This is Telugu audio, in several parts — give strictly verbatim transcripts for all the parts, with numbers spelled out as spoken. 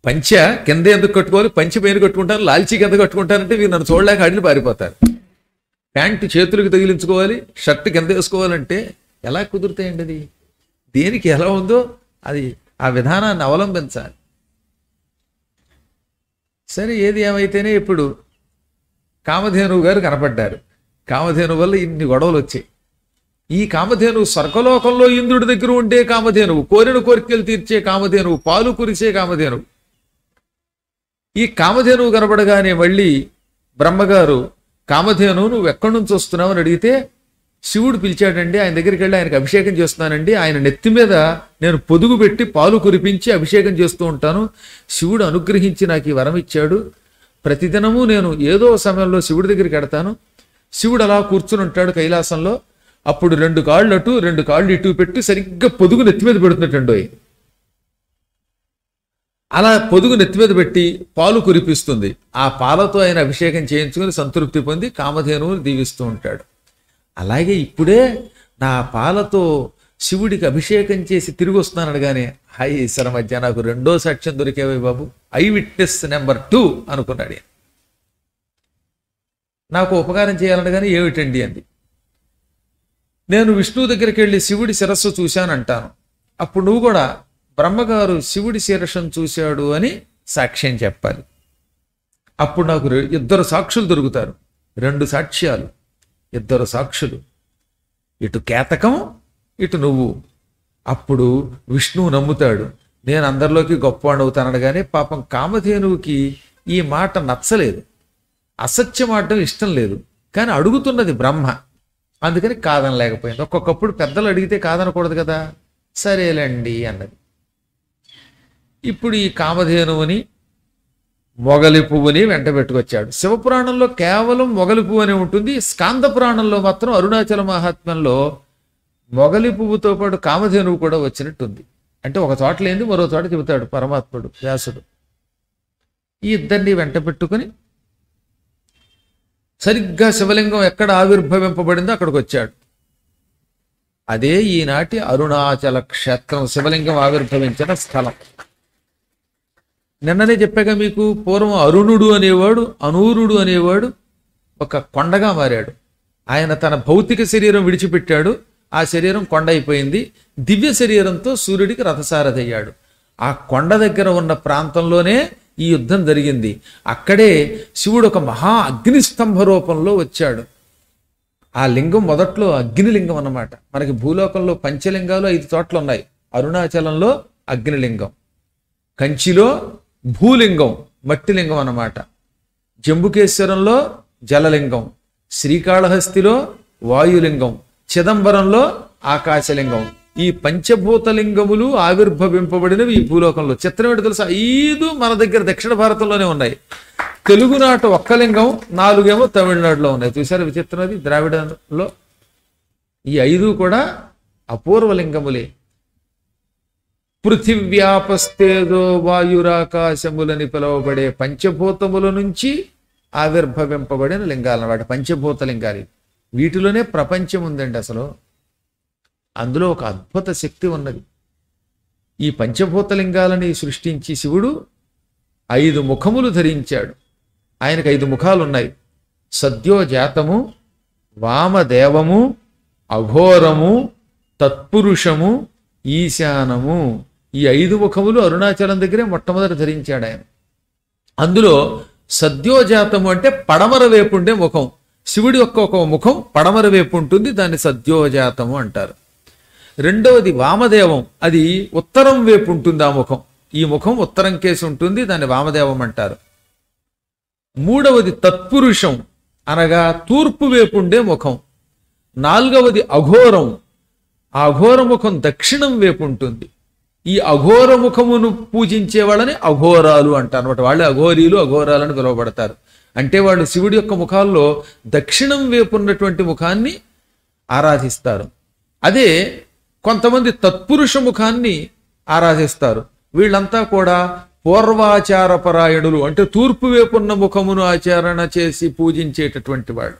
పంచ కింద ఎందుకు కట్టుకోవాలి, పంచి పైన కట్టుకుంటారు, లాల్చీ కింద కట్టుకుంటారంటే వీరు నన్ను చూడలేక అడిగి పారిపోతారు. ప్యాంటు చేతులకు తగిలించుకోవాలి, షర్ట్ కింద వేసుకోవాలంటే ఎలా కుదురుతాయండి? అది దేనికి ఎలా ఉందో అది ఆ విధానాన్ని అవలంబించాలి. సరే, ఏది ఏమైతేనే ఇప్పుడు కామధేనువు గారు కనపడ్డారు. కామధేను వల్ల ఇన్ని గొడవలు వచ్చాయి. ఈ కామధేనువు స్వర్గలోకంలో ఇంద్రుడి దగ్గర ఉండే కామధేనువు, కోరిన కోరికలు తీర్చే కామధేనువు, పాలు కురిసే కామధేనువు. ఈ కామధేనువు కనపడగానే మళ్ళీ బ్రహ్మగారు కామధేను నువ్వు ఎక్కడి నుంచి వస్తున్నావు అని అడిగితే శివుడు పిలిచాడండి. ఆయన దగ్గరికి వెళ్ళి ఆయనకు అభిషేకం చేస్తున్నానండి. ఆయన నెత్తి మీద నేను పొదుగు పెట్టి పాలు కురిపించి అభిషేకం చేస్తూ ఉంటాను. శివుడు అనుగ్రహించి నాకు ఈ వరం ఇచ్చాడు. ప్రతిదినము నేను ఏదో సమయంలో శివుడి దగ్గరికి వెడతాను. శివుడు అలా కూర్చుని ఉంటాడు కైలాసంలో. అప్పుడు రెండు కాళ్ళు అటు రెండు కాళ్ళు ఇటు పెట్టి సరిగ్గా పొదుగు నెత్తి మీద పెడుతున్నట్టండో. అలా పొదుగు నెత్తి మీద పెట్టి పాలు కురిపిస్తుంది. ఆ పాలతో ఆయన అభిషేకం చేయించుకుని సంతృప్తి పొంది కామధేనువుని దీవిస్తూ ఉంటాడు. అలాగే ఇప్పుడే నా పాలతో శివుడికి అభిషేకం చేసి తిరిగి వస్తున్నాను అనగానే, హై ఈశ్వర మధ్య నాకు రెండో సాక్ష్యం దొరికేవే బాబు, ఐ విట్నెస్ నెంబర్ టూ అనుకున్నాడు. నాకు ఉపకారం చేయాలనగానే ఏమిటండి అంది. నేను విష్ణువు దగ్గరికి వెళ్ళి శివుడి శిరస్సు చూశానంటాను. అప్పుడు నువ్వు కూడా బ్రహ్మగారు శివుడి శిరస్సును చూశాడు అని సాక్ష్యం చెప్పాలి. అప్పుడు నాకు ఇద్దరు సాక్షులు దొరుకుతారు. రెండు సాక్ష్యాలు, ఇద్దరు సాక్షులు, ఇటు కేతకం ఇటు నువ్వు. అప్పుడు విష్ణువు నమ్ముతాడు, నేను అందరిలోకి గొప్పవాడు అవుతాననగానే పాపం కామధేనువుకి ఈ మాట నచ్చలేదు. అసత్యం ఆడటం ఇష్టం లేదు. కానీ అడుగుతున్నది బ్రహ్మ, అందుకని కాదనలేకపోయింది. ఒక్కొక్కప్పుడు పెద్దలు అడిగితే కాదనకూడదు కదా. సరేలేండి అన్నది. ఇప్పుడు ఈ కామధేనువుని మొగలి పువ్వుని వెంట పెట్టుకొచ్చాడు. శివపురాణంలో కేవలం మొగలి పువ్వు అని ఉంటుంది. స్కాంద పురాణంలో మాత్రం అరుణాచల మహాత్మ్యంలో మొగలి పువ్వుతో పాటు కామధేనువు కూడా వచ్చినట్టుంది. అంటే ఒక చోట లేని మరో చోట చెబుతాడు పరమాత్ముడు వ్యాసుడు. ఈ ఇద్దరిని వెంట పెట్టుకుని సరిగ్గా శివలింగం ఎక్కడ ఆవిర్భవింపబడిందో అక్కడికి వచ్చాడు. అదే ఈనాటి అరుణాచల క్షేత్రం, శివలింగం ఆవిర్భవించిన స్థలం. నిన్ననే చెప్పాక మీకు, పూర్వం అరుణుడు అనేవాడు, అనూరుడు అనేవాడు ఒక కొండగా మారాడు. ఆయన తన భౌతిక శరీరం విడిచిపెట్టాడు. ఆ శరీరం కొండ అయిపోయింది. దివ్య శరీరంతో సూర్యుడికి రథసారథయ్యాడు. ఆ కొండ దగ్గర ఉన్న ప్రాంతంలోనే ఈ యుద్ధం జరిగింది. అక్కడే శివుడు ఒక మహా అగ్నిస్తంభ రూపంలో వచ్చాడు. ఆ లింగం మొదట్లో అగ్నిలింగం అన్నమాట. మనకి భూలోకంలో పంచలింగాలు ఐదు చోట్ల ఉన్నాయి. అరుణాచలంలో అగ్నిలింగం, కంచిలో భూలింగం మట్టిలింగం అన్నమాట, జంబుకేశ్వరంలో జలలింగం, శ్రీకాళహస్తిలో వాయులింగం, చిదంబరంలో ఆకాశలింగం. ఈ పంచభూతలింగములు ఆవిర్భవింపబడినవి ఈ భూలోకంలో. చిత్రం ఏంటో తెలుసా? ఐదు మన దగ్గర దక్షిణ భారతంలోనే ఉన్నాయి. తెలుగునాట ఒక్క లింగం, నాలుగేమో తమిళనాడులో ఉన్నాయి. చూసారు విచిత్రం? అది ద్రావిడంలో. ఈ ఐదు కూడా అపూర్వలింగములే. పృథివ్యాపస్తేజో వాయురాకాశములని పిలువబడే పంచభూతముల నుంచి ఆవిర్భవింపబడిన లింగాలన్నమాట పంచభూత లింగాలు. వీటిలోనే ప్రపంచం ఉందండి. అసలు అందులో ఒక అద్భుత శక్తి ఉన్నది. ఈ పంచభూతలింగాలని సృష్టించి శివుడు ఐదు ముఖములు ధరించాడు. ఆయనకు ఐదు ముఖాలు ఉన్నాయి. సద్యోజాతము, వామదేవము, అఘోరము, తత్పురుషము, ఈశానము. ఈ ఐదు ముఖములు అరుణాచలం దగ్గరే మొట్టమొదటి ధరించాడు ఆయన. అందులో సద్యోజాతము అంటే పడమర వైపు ఉండే ముఖం. శివుడి యొక్క ఒక ముఖం పడమర వైపు ఉంటుంది, దాన్ని సద్యోజాతము అంటారు. రెండవది వామదేవం, అది ఉత్తరం వైపు ఉంటుంది ఆ ముఖం. ఈ ముఖం ఉత్తరం కేసి ఉంటుంది, దాన్ని వామదేవం అంటారు. మూడవది తత్పురుషం, అనగా తూర్పు వైపు ఉండే ముఖం. నాలుగవది అఘోరం, ఆ అఘోర ముఖం దక్షిణం వైపు ఉంటుంది. ఈ అఘోర ముఖమును పూజించే వాళ్ళని అఘోరాలు అంటారు అనమాట. వాళ్ళు అఘోరీలు, అఘోరాలని పిలువబడతారు. అంటే వాళ్ళు శివుడి యొక్క ముఖాల్లో దక్షిణం వైపు ఉన్నటువంటి ముఖాన్ని ఆరాధిస్తారు. అదే కొంతమంది తత్పురుష ముఖాన్ని ఆరాధిస్తారు. వీళ్ళంతా కూడా పూర్వాచారపరాయణులు, అంటే తూర్పు వైపు ఉన్న ముఖమును ఆచరణ చేసి పూజించేటటువంటి వాళ్ళు.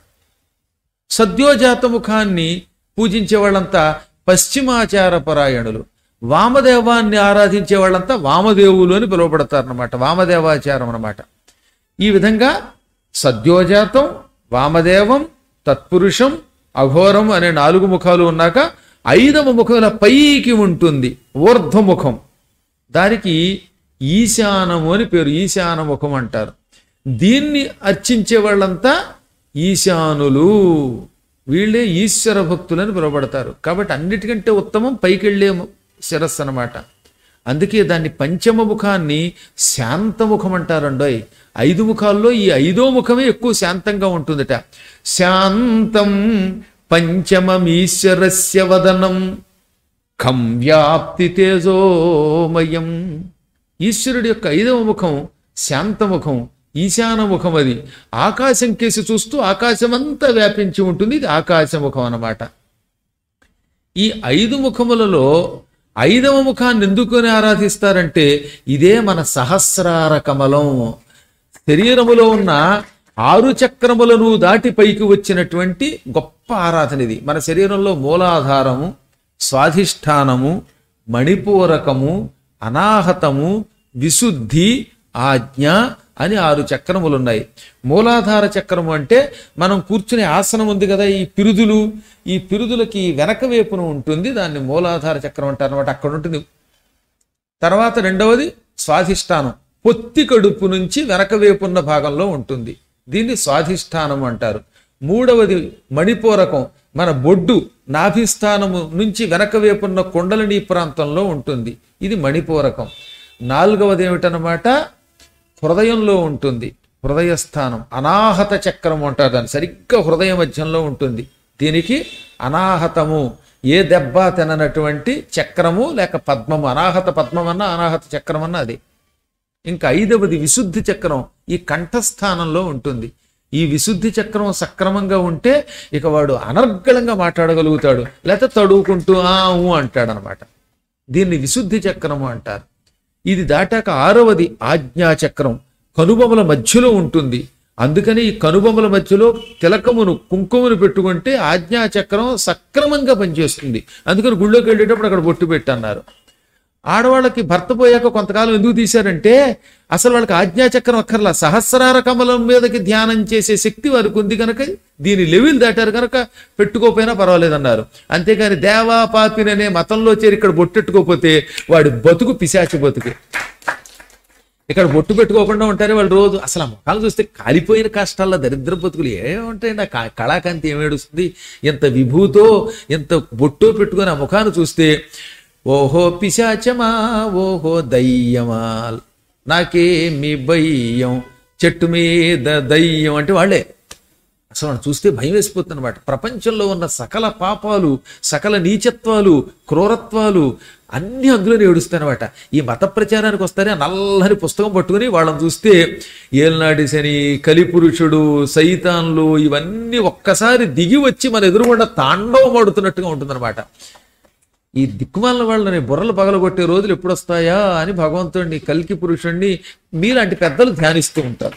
సద్యోజాత ముఖాన్ని పూజించే వాళ్ళంతా పశ్చిమాచారపరాయణులు. వామదేవాన్ని ఆరాధించే వాళ్ళంతా వామదేవులు అని పిలువబడతారన్నమాట. వామదేవాచారం అన్నమాట. ఈ విధంగా సద్యోజాతం, వామదేవం, తత్పురుషం, అఘోరం అనే నాలుగు ముఖాలు ఉన్నాక ఐదవ ముఖం పైకి ఉంటుంది, ఊర్ధ్వముఖం. దానికి ఈశానము అని పేరు. ఈశాన ముఖం అంటారు. దీన్ని అర్చించే వాళ్ళంతా ఈశానులు. వీళ్ళే ఈశ్వర భక్తులని పిలువబడతారు. కాబట్టి అన్నిటికంటే ఉత్తమం పైకి వెళ్ళే శిరస్సు అన్నమాట. అందుకే దాన్ని పంచమ ముఖాన్ని శాంతముఖం అంటారండోయ్. ఐదు ముఖాల్లో ఈ ఐదో ముఖమే ఎక్కువ శాంతంగా ఉంటుందట. శాంతం పంచమమీశ్వరస్య వదనం ఖం వ్యాప్తి తేజోమయం. ఈశ్వరుడి యొక్క ఐదవ ముఖం శాంతముఖం, ఈశానముఖం. అది ఆకాశం కేసి చూస్తూ ఆకాశమంతా వ్యాపించి ఉంటుంది. ఇది ఆకాశముఖం అన్నమాట. ఈ ఐదు ముఖములలో ఐదవ ముఖాన్ని ఎందుకుని ఆరాధిస్తారంటే ఇదే మన సహస్రార కమలం. శరీరములో ఉన్న ఆరు చక్రములను దాటి పైకి వచ్చినటువంటి గొప్ప ఆరాధన ఇది. మన శరీరంలో మూలాధారము, స్వాధిష్టానము, మణిపూరకము, అనాహతము, విశుద్ధి, ఆజ్ఞ అని ఆరు చక్రములు ఉన్నాయి. మూలాధార చక్రము అంటే మనం కూర్చునే ఆసనం ఉంది కదా, ఈ పిరుదులు, ఈ పిరుదులకి వెనక వైపున ఉంటుంది. దాన్ని మూలాధార చక్రం అంటారు అనమాట. అక్కడ ఉంటుంది. తర్వాత రెండవది స్వాధిష్టానం, పొత్తి కడుపు నుంచి వెనక వైపున్న భాగంలో ఉంటుంది. దీన్ని స్వాధిష్టానం అంటారు. మూడవది మణిపూరకం, మన బొడ్డు నాభిస్థానము నుంచి వెనక వైపున్న కుండలిని ప్రాంతంలో ఉంటుంది. ఇది మణిపూరకం. నాలుగవది ఏమిటనమాట, హృదయంలో ఉంటుంది. హృదయస్థానం అనాహత చక్రం అంటారు. దాన్ని సరిగ్గా హృదయ మధ్యంలో ఉంటుంది. దీనికి అనాహతము, ఏ దెబ్బ తిననటువంటి చక్రము లేక పద్మము. అనాహత పద్మం అన్నా అనాహత చక్రం అన్నా అది. ఇంకా ఐదవది విశుద్ధి చక్రం, ఈ కంఠస్థానంలో ఉంటుంది. ఈ విశుద్ధి చక్రం సక్రమంగా ఉంటే ఇక వాడు అనర్గళంగా మాట్లాడగలుగుతాడు, లేకపోతే తడువుకుంటూ ఆ ఊ అంటాడనమాట. దీన్ని విశుద్ధి చక్రము అంటారు. ఇది దాటాక ఆరవది ఆజ్ఞాచక్రం, కనుబొమల మధ్యలో ఉంటుంది. అందుకని ఈ కనుబొమల మధ్యలో తిలకమును కుంకుమను పెట్టుకుంటే ఆజ్ఞాచక్రం సక్రమంగా పనిచేస్తుంది. అందుకని గుళ్ళోకి వెళ్ళేటప్పుడు అక్కడ బొట్టు పెట్టన్నారు. ఆడవాళ్ళకి భర్త పోయాక కొంతకాలం ఎందుకు తీశారంటే అసలు వాళ్ళకి ఆజ్ఞాచక్రం అక్కర్లా, సహస్రార కమలం మీదకి ధ్యానం చేసే శక్తి వారికి ఉంది కనుక దీని లెవెల్ దాటారు కనుక పెట్టుకోపోయినా పర్వాలేదన్నారు. అంతేకాని దేవా పాపిననే మతంలో చేరి ఇక్కడ బొట్టెట్టుకోకపోతే వాడి బతుకు పిశాచి బతుకు. ఇక్కడ బొట్టు పెట్టుకోకుండా ఉంటారు వాళ్ళు రోజు. అసలు ఆ ముఖాలు చూస్తే కాలిపోయిన కష్టాల్లో దరిద్ర బతుకులు ఏముంటాయండి. ఆ కళాకాంతి ఏమేడుస్తుంది. ఎంత విభూతో ఎంత బొట్టు పెట్టుకొని ఆ ముఖాన్ని చూస్తే ఓహో పిశాచమా, ఓహో దయ్యమా, నాకేమి భయం, చెట్టు మీద దయ్యం అంటే వాళ్ళే. అసలు వాళ్ళు చూస్తే భయం వేసిపోతుంది అనమాట. ప్రపంచంలో ఉన్న సకల పాపాలు, సకల నీచత్వాలు, క్రూరత్వాలు అన్ని అందులోనే ఏడుస్తాయన్నమాట. ఈ మత ప్రచారానికి వస్తారే నల్లని పుస్తకం పట్టుకుని వాళ్ళని చూస్తే ఏల్నాటి శని, కలిపురుషుడు, సైతాన్లు ఇవన్నీ ఒక్కసారి దిగి వచ్చి మన ఎదురుగుండా తాండవం ఆడుతున్నట్టుగా ఉంటుందన్నమాట. ఈ దిక్కుమాలిన వాళ్ళని బుర్రలు పగలగొట్టే రోజులు ఎప్పుడు వస్తాయా అని భగవంతుడిని, కల్కి పురుషుణ్ణి మీలాంటి పెద్దలు ధ్యానిస్తూ ఉంటారు.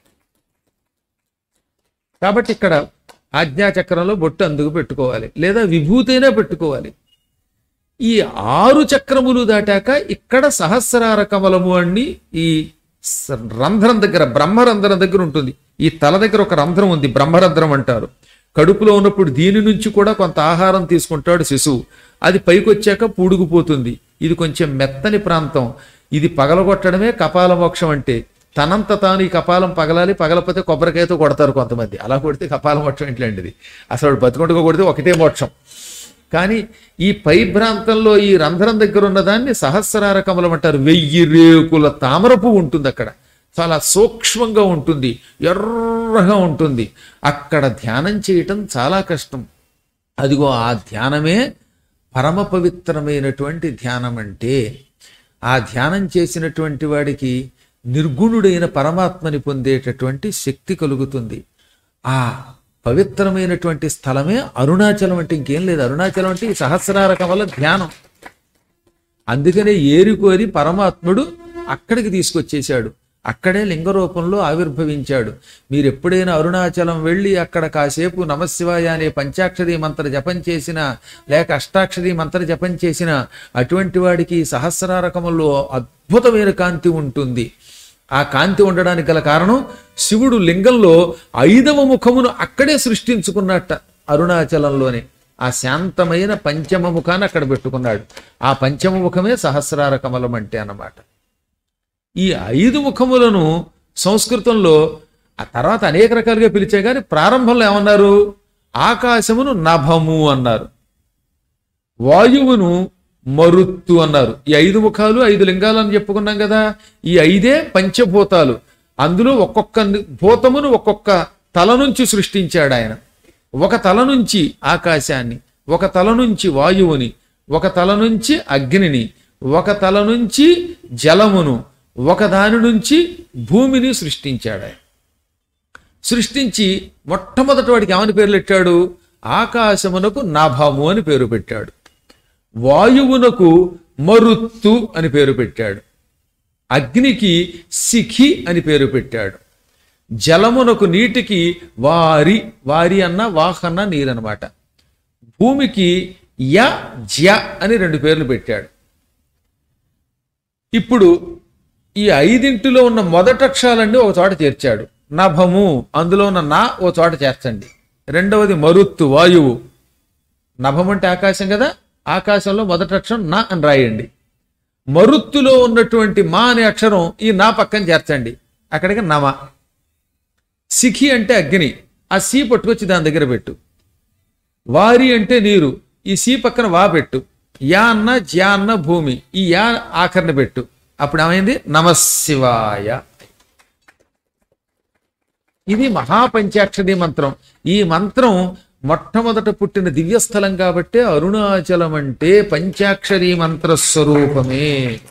కాబట్టి ఇక్కడ ఆజ్ఞాచక్రంలో బొట్టు అందుకు పెట్టుకోవాలి, లేదా విభూతైనా పెట్టుకోవాలి. ఈ ఆరు చక్రములు దాటాక ఇక్కడ సహస్రార కమలము అని ఈ రంధ్రం దగ్గర, బ్రహ్మరంధ్రం దగ్గర ఉంటుంది. ఈ తల దగ్గర ఒక రంధ్రం ఉంది, బ్రహ్మరంధ్రం అంటారు. కడుపులో ఉన్నప్పుడు దీని నుంచి కూడా కొంత ఆహారం తీసుకుంటాడు శిశువు. అది పైకి వచ్చాక పూడుకుపోతుంది. ఇది కొంచెం మెత్తని ప్రాంతం. ఇది పగలగొట్టడమే కపాల మోక్షం అంటే. తనంత తాను ఈ కపాలం పగలాలి, పగలపోతే కొబ్బరికాయతో కొడతారు కొంతమంది. అలా కొడితే కపాల మోక్షం ఇట్లాంటిది. అసలు బతుకుంటుగా కొడితే ఒకటే మోక్షం. కానీ ఈ పై ప్రాంతంలో ఈ రంధ్రం దగ్గర ఉన్నదాన్ని సహస్రార కమలం అంటారు. వెయ్యి రేకుల తామర పువ్వు ఉంటుంది అక్కడ. చాలా సూక్ష్మంగా ఉంటుంది, ఎర్రగా ఉంటుంది. అక్కడ ధ్యానం చేయటం చాలా కష్టం. అదిగో ఆ ధ్యానమే పరమ పవిత్రమైనటువంటి ధ్యానం. అంటే ఆ ధ్యానం చేసినటువంటి వాడికి నిర్గుణుడైన పరమాత్మని పొందేటటువంటి శక్తి కలుగుతుంది. ఆ పవిత్రమైనటువంటి స్థలమే అరుణాచలం. అంటే ఇంకేం లేదు. అరుణాచలం అంటే ఈ సహస్రార కమల ధ్యానం. అందుకనే ఏరుకోరి పరమాత్ముడు అక్కడికి తీసుకొచ్చేశాడు. అక్కడే లింగ రూపంలో ఆవిర్భవించాడు. మీరు ఎప్పుడైనా అరుణాచలం వెళ్ళి అక్కడ కాసేపు నమశివాయ అనే పంచాక్షరి మంత్ర జపం చేసినా లేక అష్టాక్షరి మంత్ర జపం చేసినా అటువంటి వాడికి సహస్రారకములో అద్భుతమైన కాంతి ఉంటుంది. ఆ కాంతి ఉండడానికి గల కారణం శివుడు లింగంలో ఐదవ ముఖమును అక్కడే సృష్టించుకున్నట్ట. అరుణాచలంలోనే ఆ శాంతమైన పంచమ ముఖాన్ని అక్కడ పెట్టుకున్నాడు. ఆ పంచమ ముఖమే సహస్రార కమలం అంటే అన్నమాట. ఈ ఐదు ముఖములను సంస్కృతంలో ఆ తర్వాత అనేక రకాలుగా పిలిచే కానీ ప్రారంభంలో ఏమన్నారు? ఆకాశమును నభము అన్నారు, వాయువును మరుత్తు అన్నారు. ఈ ఐదు ముఖాలు ఐదు లింగాలు అని చెప్పుకున్నాం కదా. ఈ ఐదే పంచభూతాలు. అందులో ఒక్కొక్క భూతమును ఒక్కొక్క తల నుంచి సృష్టించాడు ఆయన. ఒక తల నుంచి ఆకాశాన్ని, ఒక తల నుంచి వాయువుని, ఒక తల నుంచి అగ్నిని, ఒక తల నుంచి జలమును, ఒక దాని నుంచి భూమిని సృష్టించాడు ఆయన. సృష్టించి మొట్టమొదటి వాడికి ఏమని పేర్లు పెట్టాడు? ఆకాశమునకు నభము అని పేరు పెట్టాడు. వాయువునకు మరుత్తు అని పేరు పెట్టాడు. అగ్నికి శిఖి అని పేరు పెట్టాడు. జలమునకు నీటికి వారి, వారి అన్న వాహన్న నీరనమాట. భూమికి య జ్య అని రెండు పేర్లు పెట్టాడు. ఇప్పుడు ఈ ఐదింటిలో ఉన్న మొదటి అక్షరాలన్నీ ఒక చోట చేర్చాడు. నభము అందులో ఉన్న నా ఓ చోట చేర్చండి. రెండవది మరుత్తు వాయువు. నభం అంటే ఆకాశం కదా, ఆకాశంలో మొదటి అక్షరం నా అని రాయండి. మరుత్తులో ఉన్నటువంటి మా అనే అక్షరం ఈ నా పక్కన చేర్చండి, అక్కడికి నమ. శిఖి అంటే అగ్ని, ఆ సి పట్టుకొచ్చి దాని దగ్గర పెట్టు. వారి అంటే నీరు, ఈ సి పక్కన వా పెట్టు. యా అన్న జ్యా అన్న భూమి, ఈ యా ఆఖరణ పెట్టు. అప్పుడు ఏమైంది? నమశివాయ. ఇది మహాపంచాక్షరి మంత్రం. ఈ మంత్రం మొట్టమొదట పుట్టిన దివ్యస్థలం కాబట్టే అరుణాచలం అంటే పంచాక్షరి మంత్రస్వరూపమే.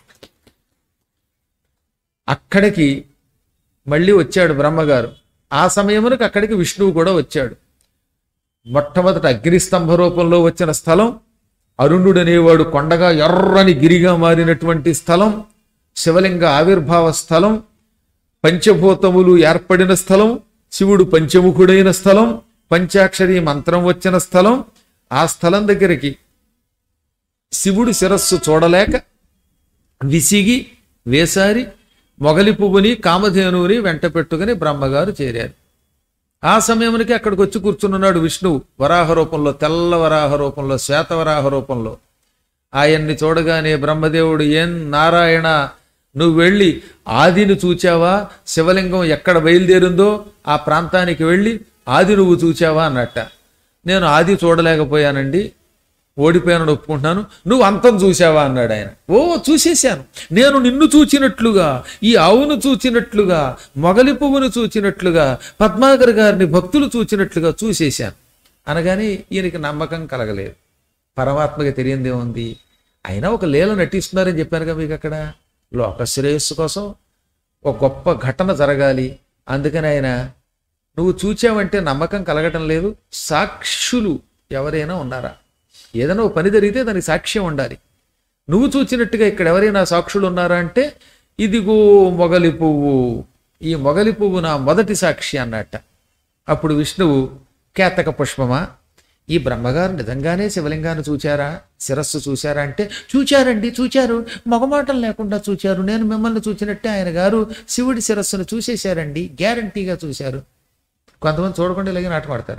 అక్కడికి మళ్ళీ వచ్చాడు బ్రహ్మగారు. ఆ సమయమునకు అక్కడికి విష్ణువు కూడా వచ్చాడు. మొట్టమొదట అగ్నిస్తంభ రూపంలో వచ్చిన స్థలం, అరుణుడు అనేవాడు కొండగా ఎర్రని గిరిగా మారినటువంటి స్థలం, శివలింగ ఆవిర్భావ స్థలం, పంచభూతములు ఏర్పడిన స్థలం, శివుడు పంచముఖుడైన స్థలం, పంచాక్షరి మంత్రం వచ్చిన స్థలం. ఆ స్థలం దగ్గరికి శివుడు శిరస్సు చూడలేక విసిగి వేసారి మొగలి పువ్వుని కామధేనువుని వెంట పెట్టుకుని బ్రహ్మగారు చేరారు. ఆ సమయానికి అక్కడికి వచ్చి కూర్చున్నాడు విష్ణువు వరాహ రూపంలో, తెల్ల వరాహ రూపంలో, శ్వేత వరాహ రూపంలో. ఆయన్ని చూడగానే బ్రహ్మదేవుడు, ఏం నారాయణ, నువ్వు వెళ్ళి ఆదిని చూచావా? శివలింగం ఎక్కడ బయలుదేరిందో ఆ ప్రాంతానికి వెళ్ళి ఆది నువ్వు చూచావా అన్నట్ట. నేను ఆది చూడలేకపోయానండి, ఓడిపోయానని ఒప్పుకుంటున్నాను. నువ్వు అంతం చూసావా అన్నాడు ఆయన. ఓ చూసేశాను, నేను నిన్ను చూచినట్లుగా, ఈ ఆవును చూచినట్లుగా, మొగలి పువ్వును చూచినట్లుగా, పద్మాకర్ గారిని భక్తులు చూచినట్లుగా చూసేశాను అనగానే ఈయనకి నమ్మకం కలగలేదు. పరమాత్మకి తెలియందేముంది, అయినా ఒక లీల నటిస్తున్నారని చెప్పానుగా మీకు. అక్కడ లోక శ్రేయస్సు కోసం ఒక గొప్ప ఘటన జరగాలి, అందుకని ఆయన నువ్వు చూచావంటే నమ్మకం కలగటం లేదు, సాక్షులు ఎవరైనా ఉన్నారా? ఏదైనా ఒక పని జరిగితే దానికి సాక్ష్యం ఉండాలి. నువ్వు చూచినట్టుగా ఇక్కడ ఎవరైనా సాక్షులు ఉన్నారా అంటే, ఇదిగో మొగలి పువ్వు, ఈ మొగలి పువ్వు నా మొదటి సాక్షి అన్నట్ట. అప్పుడు విష్ణువు, కేతక పుష్పమా, ఈ బ్రహ్మగారు నిజంగానే శివలింగాన్ని చూచారా, శిరస్సు చూచారా అంటే, చూచారండి, చూచారు, మొగమాటం లేకుండా చూచారు, నేను మిమ్మల్ని చూచినట్టే ఆయన గారు శివుడి శిరస్సును చూసేశారండి, గ్యారంటీగా చూశారు. కొంతమంది చూడకుండా ఇలాగే నాటకం ఆడతారు.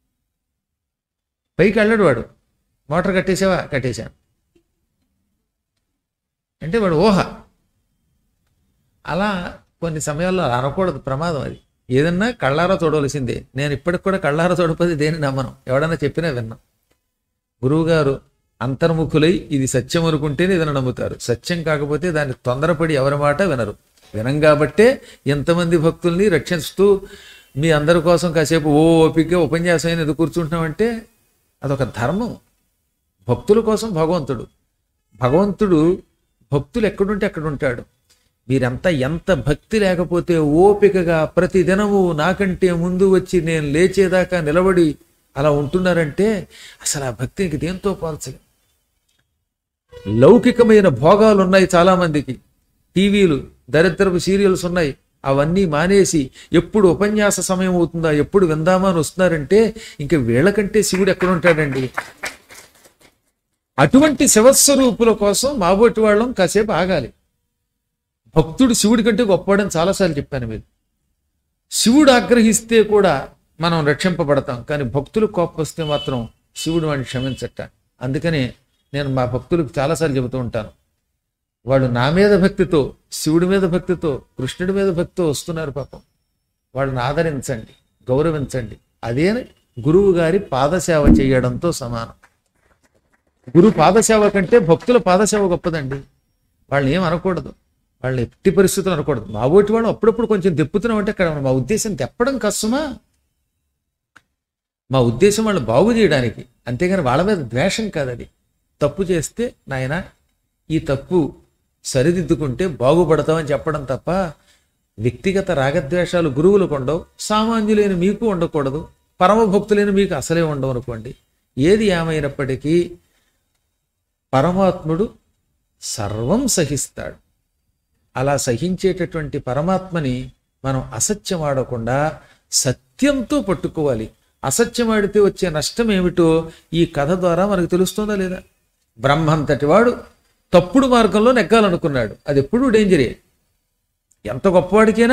పైకి వెళ్ళాడు వాడు, మోటార్ కట్టేసావా, కట్టేశాను అంటే వాడు ఊహ. అలా కొన్ని సమయాల్లో అనకూడదు, ప్రమాదం అది. ఏదన్నా కళ్ళారా చూడవలసిందే. నేను ఇప్పటికి కూడా కళ్ళారా చూడకపోతే దేని నమ్మను, ఎవడన్నా చెప్పినా విన్నాం. గురువుగారు అంతర్ముఖులై ఇది సత్యం అనుకుంటేనే ఏదైనా నమ్ముతారు, సత్యం కాకపోతే దాన్ని తొందరపడి ఎవరి మాట వినరు. వినం కాబట్టే ఎంతమంది భక్తుల్ని రక్షిస్తూ మీ అందరి కోసం కాసేపు ఓ ఓపిక ఉపన్యాసం అయిన ఎదురు కూర్చుంటున్నామంటే అదొక ధర్మం. భక్తుల కోసం భగవంతుడు, భగవంతుడు భక్తులు ఎక్కడుంటే అక్కడ ఉంటాడు. మీరంతా ఎంత భక్తి లేకపోతే ఓపికగా ప్రతిదినము నాకంటే ముందు వచ్చి నేను లేచేదాకా నిలబడి అలా ఉంటున్నారంటే అసలు ఆ భక్తికి దేంతో పోల్చలేదు. లౌకికమైన భోగాలు ఉన్నాయి చాలామందికి, టీవీలు, దరిద్రపు సీరియల్స్ ఉన్నాయి, అవన్నీ మానేసి ఎప్పుడు ఉపన్యాస సమయం అవుతుందా, ఎప్పుడు విందామా అని వస్తున్నారంటే ఇంక వీళ్ళకంటే శివుడు ఎక్కడ ఉంటాడండి. అటువంటి శివస్వరూపుల కోసం మాబోటి వాళ్ళం కాసేపు ఆగాలి. భక్తుడు శివుడి కంటే గొప్పవాడని చాలాసార్లు చెప్పాను. మీరు శివుడు ఆగ్రహిస్తే కూడా మనం రక్షింపబడతాం, కానీ భక్తులు కోపం వస్తే మాత్రం శివుడు వాడిని క్షమించట. అందుకనే నేను మా భక్తులకు చాలాసార్లు చెబుతూ ఉంటాను, వాళ్ళు నా మీద భక్తితో, శివుడి మీద భక్తితో, కృష్ణుడి మీద భక్తితో వస్తున్నారు పాపం, వాళ్ళని ఆదరించండి, గౌరవించండి. అదే గురువు గారి పాదసేవ చేయడంతో సమానం. గురు పాదసేవ కంటే భక్తుల పాదసేవ గొప్పదండి. వాళ్ళని ఏం అనకూడదు, వాళ్ళని ఎట్టి పరిస్థితులు అనకూడదు. మా ఓటి వాళ్ళు అప్పుడప్పుడు కొంచెం దెప్పుతున్నాం అంటే అక్కడ మా ఉద్దేశం తెప్పడం కష్టమా, మా ఉద్దేశం వాళ్ళు బాగు చేయడానికి, అంతేగాని వాళ్ళ మీద ద్వేషం కాదు. అది తప్పు చేస్తే నాయన ఈ తప్పు సరిదిద్దుకుంటే బాగుపడతామని చెప్పడం తప్ప వ్యక్తిగత రాగద్వేషాలు గురువులకు ఉండవు, సామాన్యులైన మీకు ఉండకూడదు, పరమభక్తులైన మీకు అసలే ఉండవు అనుకోండి. ఏది ఏమైనప్పటికీ పరమాత్ముడు సర్వం సహిస్తాడు. అలా సహించేటటువంటి పరమాత్మని మనం అసత్యం ఆడకుండా సత్యంతో పట్టుకోవాలి. అసత్యం ఆడితే వచ్చే నష్టం ఏమిటో ఈ కథ ద్వారా మనకు తెలుస్తుందా లేదా? బ్రహ్మంతటి వాడు తప్పుడు మార్గంలో నెగ్గాలనుకున్నాడు, అది ఎప్పుడూ డేంజరే. ఎంత గొప్పవాడికైనా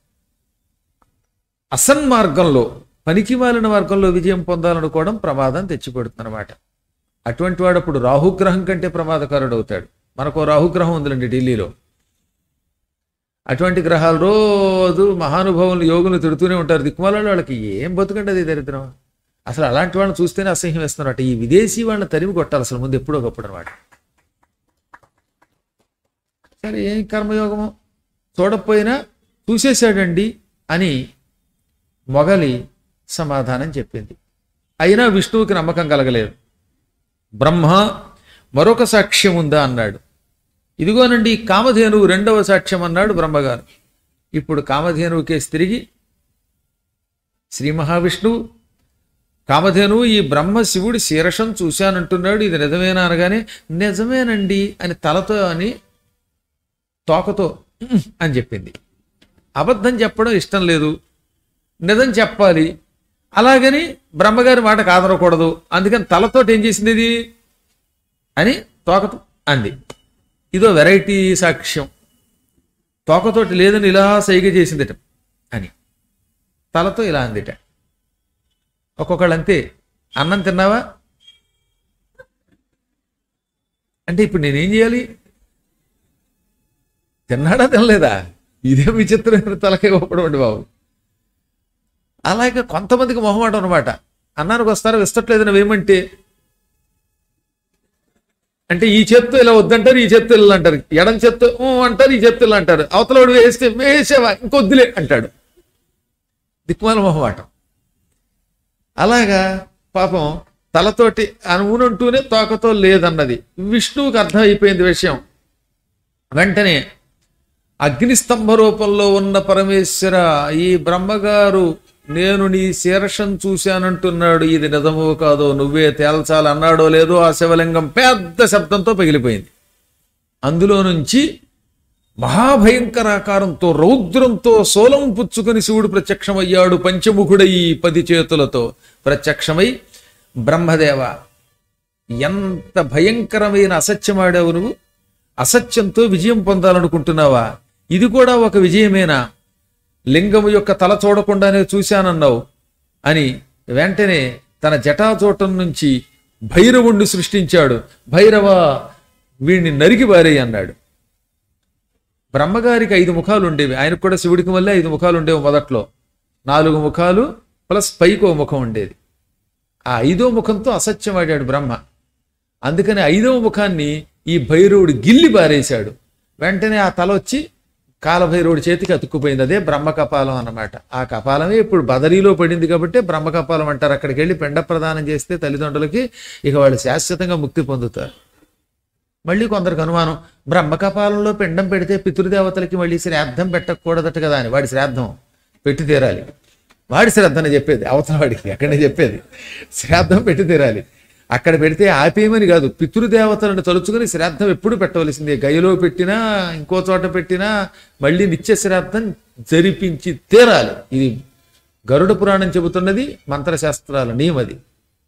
అసన్మార్గంలో, పనికి మాలిన మార్గంలో విజయం పొందాలనుకోవడం ప్రమాదం తెచ్చిపెడుతుందన్నమాట. అటువంటి వాడు అప్పుడు రాహుగ్రహం కంటే ప్రమాదకారుడు అవుతాడు. మనకు రాహుగ్రహం ఉందండి ఢిల్లీలో. అటువంటి గ్రహాలు రోజు మహానుభావులు యోగులు తిడుతూనే ఉంటారు. దిక్కుమాల వాళ్ళకి ఏం బతుకండి అది దరిద్రం. అసలు అలాంటి వాళ్ళని చూస్తేనే అసహ్యం వేస్తున్నమాట. ఈ విదేశీ వాళ్ళని తరిమి కొట్టాలి అసలు ముందు, ఎప్పుడో ఒకప్పుడు అనమాట. సరే ఏం కర్మయోగమో చూడకపోయినా చూసేశాడండి అని మొగలి సమాధానం చెప్పింది. అయినా విష్ణువుకి నమ్మకం కలగలేదు. బ్రహ్మ మరొక సాక్ష్యం ఉందా అన్నాడు. ఇదిగోనండి కామధేనువు రెండవ సాక్ష్యం అన్నాడు బ్రహ్మగారు. ఇప్పుడు కామధేనువు కేసు తిరిగి శ్రీ మహావిష్ణువు, కామధేనువు ఈ బ్రహ్మ శివుడి శీర్షం చూశానంటున్నాడు, ఇది నిజమేనా అనగానే నిజమేనండి అని తలతో అని తోకతో అని చెప్పింది. అబద్ధం చెప్పడం ఇష్టం లేదు, నిజం చెప్పాలి. అలాగని బ్రహ్మగారి మాట కాదనకూడదు, అందుకని తలతోటి ఏం చేసింది ఇది అని తోకతో అంది. ఇదో వెరైటీ సాక్ష్యం. తోకతోటి లేదని ఇలా సైగ చేసిందిట అని, తలతో ఇలా అందిట. ఒక్కొక్కళ్ళు అంతే, అన్నం తిన్నావా అంటే ఇప్పుడు నేనేం చేయాలి? తిన్నాడా తినలేదా? ఇదే విచిత్రమైన తలకే ఒప్పడం బాబు. అలాగే కొంతమందికి మొహమాటం అనమాట. అన్నానికి వస్తారా ఇస్తట్లేదని వేయమంటే అంటే ఈ చేత్తో ఇలా వద్దంటారు, ఈ చేత్తో ఇలా అంటారు, ఎడం చేత్తో అంటారు, ఈ చేత్తో ఇలా అంటారు. అవతలవాడు వేస్తే వేసేవా ఇంకొద్దులే అంటాడు. దిక్కుమాల మొహమాటం. అలాగా పాపం తలతోటి అనువునంటూనే తోకతో లేదన్నది విష్ణువుకి అర్థం అయిపోయింది విషయం. వెంటనే అగ్నిస్తంభ రూపంలో ఉన్న పరమేశ్వర, ఈ బ్రహ్మగారు నేను నీ శీర్షం చూశానంటున్నాడు, ఇది నిజమో కాదో నువ్వే తేల్చాలి అన్నాడో లేదో ఆ శివలింగం పెద్ద శబ్దంతో పగిలిపోయింది. అందులో నుంచి మహాభయంకరాకారంతో రౌద్రంతో సోలం పుచ్చుకొని శివుడు ప్రత్యక్షమయ్యాడు. పంచముఖుడై పది చేతులతో ప్రత్యక్షమై, బ్రహ్మదేవ ఎంత భయంకరమైన అసత్యమాడావు నువ్వు, అసత్యంతో విజయం పొందాలనుకుంటున్నావా? ఇది కూడా ఒక విజయమేనా? లింగము యొక్క తల చూడకుండానే చూశానన్నావు అని వెంటనే తన జటాచూటం నుంచి భైరవుణ్ణి సృష్టించాడు. భైరవ వీణ్ణి నరికి బారేయి అన్నాడు. బ్రహ్మగారికి ఐదు ముఖాలు ఉండేవి, ఆయనకు కూడా శివుడికి వల్లే ఐదు ముఖాలు ఉండేవి. మొదట్లో నాలుగు ముఖాలు ప్లస్ పైకో ముఖం ఉండేది. ఆ ఐదో ముఖంతో అసత్యం ఆడాడు బ్రహ్మ. అందుకని ఐదవ ముఖాన్ని ఈ భైరవుడు గిల్లి బారేశాడు. వెంటనే ఆ తల వచ్చి కాలభైరవుడి చేతికి అతుక్కుపోయింది. అదే బ్రహ్మ కపాలం అన్నమాట. ఆ కపాలమే ఇప్పుడు బదరీలో పడింది కాబట్టి బ్రహ్మ కపాలం అంటారు. అక్కడికి వెళ్ళి పిండ ప్రదానం చేస్తే తల్లిదండ్రులకి ఇక వాళ్ళు శాశ్వతంగా ముక్తి పొందుతారు. మళ్ళీ కొందరికి అనుమానం, బ్రహ్మ కపాలంలో పిండం పెడితే పితృదేవతలకి మళ్ళీ శ్రాద్ధం పెట్టకూడదట కదా అని. వాడి శ్రాద్ధం పెట్టి తీరాలి. వాడి శ్రద్ధని చెప్పేది అవతల వాడికి, అక్కడనే చెప్పేది శ్రాద్ధం పెట్టి తీరాలి. అక్కడ పెడితే ఆపేయమని కాదు, పితృదేవతలను తలుచుకుని శ్రాద్ధం ఎప్పుడు పెట్టవలసిందే. గయలో పెట్టినా ఇంకో చోట పెట్టినా మళ్ళీ నిత్య శ్రాద్ధం జరిపించి తీరాలి. ఇది గరుడ పురాణం చెబుతున్నది, మంత్రశాస్త్రాల నియమది.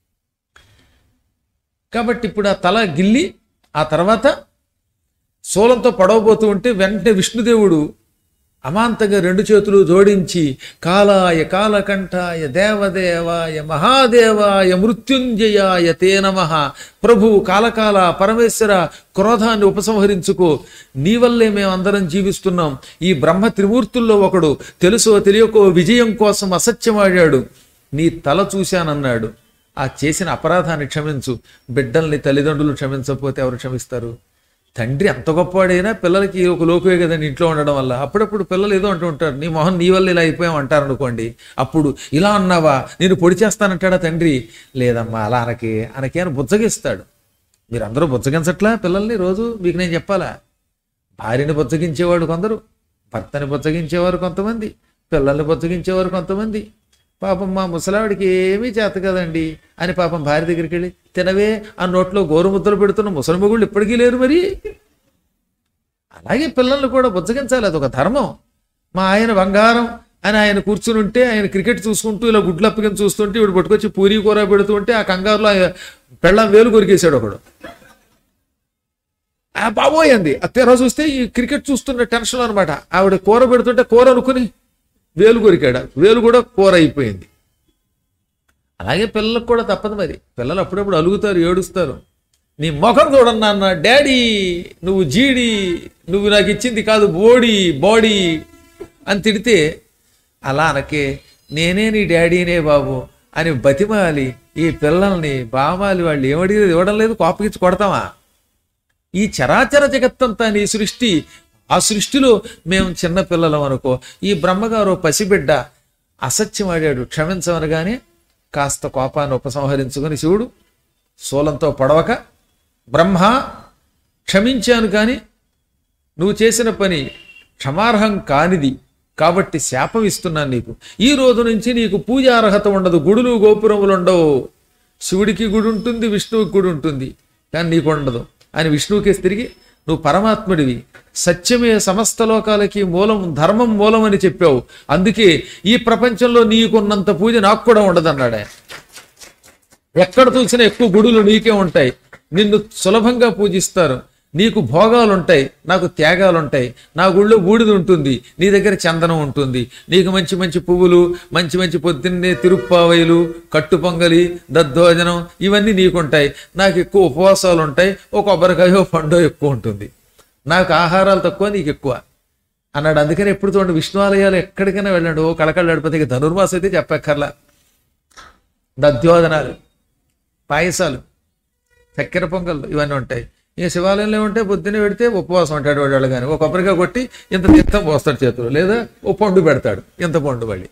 కాబట్టి ఇప్పుడు ఆ తల గిల్లి ఆ తర్వాత శూలంతో పడవబోతూ ఉంటే వెంటనే విష్ణుదేవుడు అమాంతంగా రెండు చేతులు జోడించి కాలాయ కాలకంఠాయ దేవదేవాయ మహాదేవాయ మృత్యుంజయాయ తే నమః, ప్రభు కాలకాల పరమేశ్వర క్రోధాన్ని ఉపసంహరించుకో, నీ వల్లే మేమందరం జీవిస్తున్నాం. ఈ బ్రహ్మ త్రిమూర్తుల్లో ఒకడు తెలుసో తెలియకో విజయం కోసం అసత్యమాడాడు, నీ తల చూశానన్నాడు. ఆ చేసిన అపరాధాన్ని క్షమించు. బిడ్డల్ని తల్లిదండ్రులు క్షమించకపోతే ఎవరు క్షమిస్తారు? తండ్రి అంత గొప్పవాడైనా పిల్లలకి ఒక లోకువే కదండి ఇంట్లో ఉండడం వల్ల. అప్పుడప్పుడు పిల్లలు ఏదో అంటూ ఉంటారు, నీ మొహం నీ వల్ల ఇలా అయిపోయాం అంటారు అనుకోండి. అప్పుడు ఇలా అన్నావా నేను పొడి చేస్తానంటాడా తండ్రి? లేదమ్మా అలా అనకే అనకే అని బుజ్జగిస్తాడు. మీరు అందరూ బుజ్జగించట్లా పిల్లల్ని? రోజు మీకు నేను చెప్పాలా? భార్యని బుజ్జగించేవాడు కొందరు, భర్తని బుజ్జగించేవారు కొంతమంది, పిల్లల్ని బుజ్జగించేవారు కొంతమంది. పాపం మా ముసలావిడికి ఏమీ చేత కదండి అని పాపం భార్య దగ్గరికి వెళ్ళి తినవే ఆ నోట్లో గోరుముద్దలు పెడుతున్న ముసలి మొగుళ్ళు ఇప్పటికీ లేరు మరి. అలాగే పిల్లల్ని కూడా బుజ్జగించాలి, అదొక ధర్మం. మా ఆయన బంగారం అని ఆయన కూర్చుని ఉంటే, ఆయన క్రికెట్ చూసుకుంటూ ఇలా గుడ్లు అప్పగిని చూస్తుంటే ఇప్పుడు పట్టుకొచ్చి పూరీ కూర పెడుతూ ఉంటే ఆ కంగారులో పెళ్ళం వేలు కొరికేశాడు ఒకడు. ఆ బాబోయ్ అంది. ఆ తెర చూస్తే ఈ క్రికెట్ చూస్తున్న టెన్షన్ అనమాట. ఆవిడ కూర పెడుతుంటే కూర అనుకుని వేలు కొరికాడు, వేలు కూడా కూర అయిపోయింది. అలాగే పిల్లలకు కూడా తప్పదు మరి. పిల్లలు అప్పుడప్పుడు అలుగుతారు, ఏడుస్తారు. నీ ముఖం చూడన్నా అన్న డాడీ నువ్వు జీడి, నువ్వు నాకు ఇచ్చింది కాదు బోడీ బాడీ అని తిడితే అలా అనకే నేనే నీ డాడీనే బాబు అని బతిమాలి ఈ పిల్లల్ని బామాలి వాళ్ళు ఏమడిగేది ఇవ్వడం లేదు, కోపగిచ్చి కొడతామా? ఈ చరాచర జగత్తంతా నీ సృష్టి. ఆ సృష్టిలో మేము చిన్న పిల్లలం అనుకో. ఈ బ్రహ్మగారు పసిబిడ్డ అసత్యం ఆడాడు, క్షమించమనగానే కాస్త కోపాన్ని ఉపసంహరించుకొని శివుడు శూలంతో పడవక, బ్రహ్మ క్షమించాను కానీ నువ్వు చేసిన పని క్షమార్హం కానిది కాబట్టి శాపం ఇస్తున్నాను నీకు. ఈ రోజు నుంచి నీకు పూజ అర్హత ఉండదు, గుడులు గోపురములు ఉండవు. శివుడికి గుడి ఉంటుంది, విష్ణువుకి గుడి ఉంటుంది, కానీ నీకు ఉండదు అని విష్ణువుకేసి తిరిగి నువ్వు పరమాత్ముడివి, సత్యమే సమస్త లోకాలకి మూలం, ధర్మం మూలం అని చెప్పావు, అందుకే ఈ ప్రపంచంలో నీకున్నంత పూజ నాకు కూడా ఉండదన్నాడు ఆయన. ఎక్కడ చూసినా ఎక్కువ గుడులు నీకే ఉంటాయి, నిన్ను సులభంగా పూజిస్తారు, నీకు భోగాలు ఉంటాయి, నాకు త్యాగాలు ఉంటాయి. నా గుళ్ళో బూడిద ఉంటుంది, నీ దగ్గర చందనం ఉంటుంది, నీకు మంచి మంచి పువ్వులు, మంచి మంచి పొద్దున్నే తిరుప్పావైలు, కట్టు పొంగలి, దద్దోజనం ఇవన్నీ నీకుంటాయి. నాకు ఎక్కువ ఉపవాసాలు ఉంటాయి, ఒక కొబ్బరికాయో పండో ఎక్కువ ఉంటుంది. నాకు ఆహారాలు తక్కువ, నీకు ఎక్కువ అన్నాడు. అందుకని ఎప్పుడు చూడండి విష్ణు ఆలయాలు ఎక్కడికైనా వెళ్ళండి ఓ కళకళలాడిపోతే. ఇక ధనుర్మాసం అయితే చెప్పక్కర్లా, దద్యోజనాలు, పాయసాలు, చక్కెర పొంగళ్ళు ఇవన్నీ ఉంటాయి. ఇక శివాలయంలో ఉంటే పొద్దున్నే పెడితే ఉపవాసం అంటాడు వాడు, కానీ ఒక కొబ్బరికాయ కొట్టి ఇంత తీర్థం పోస్తాడు చేతులు, లేదా ఓ పండు పెడతాడు ఇంత పండు మళ్ళీ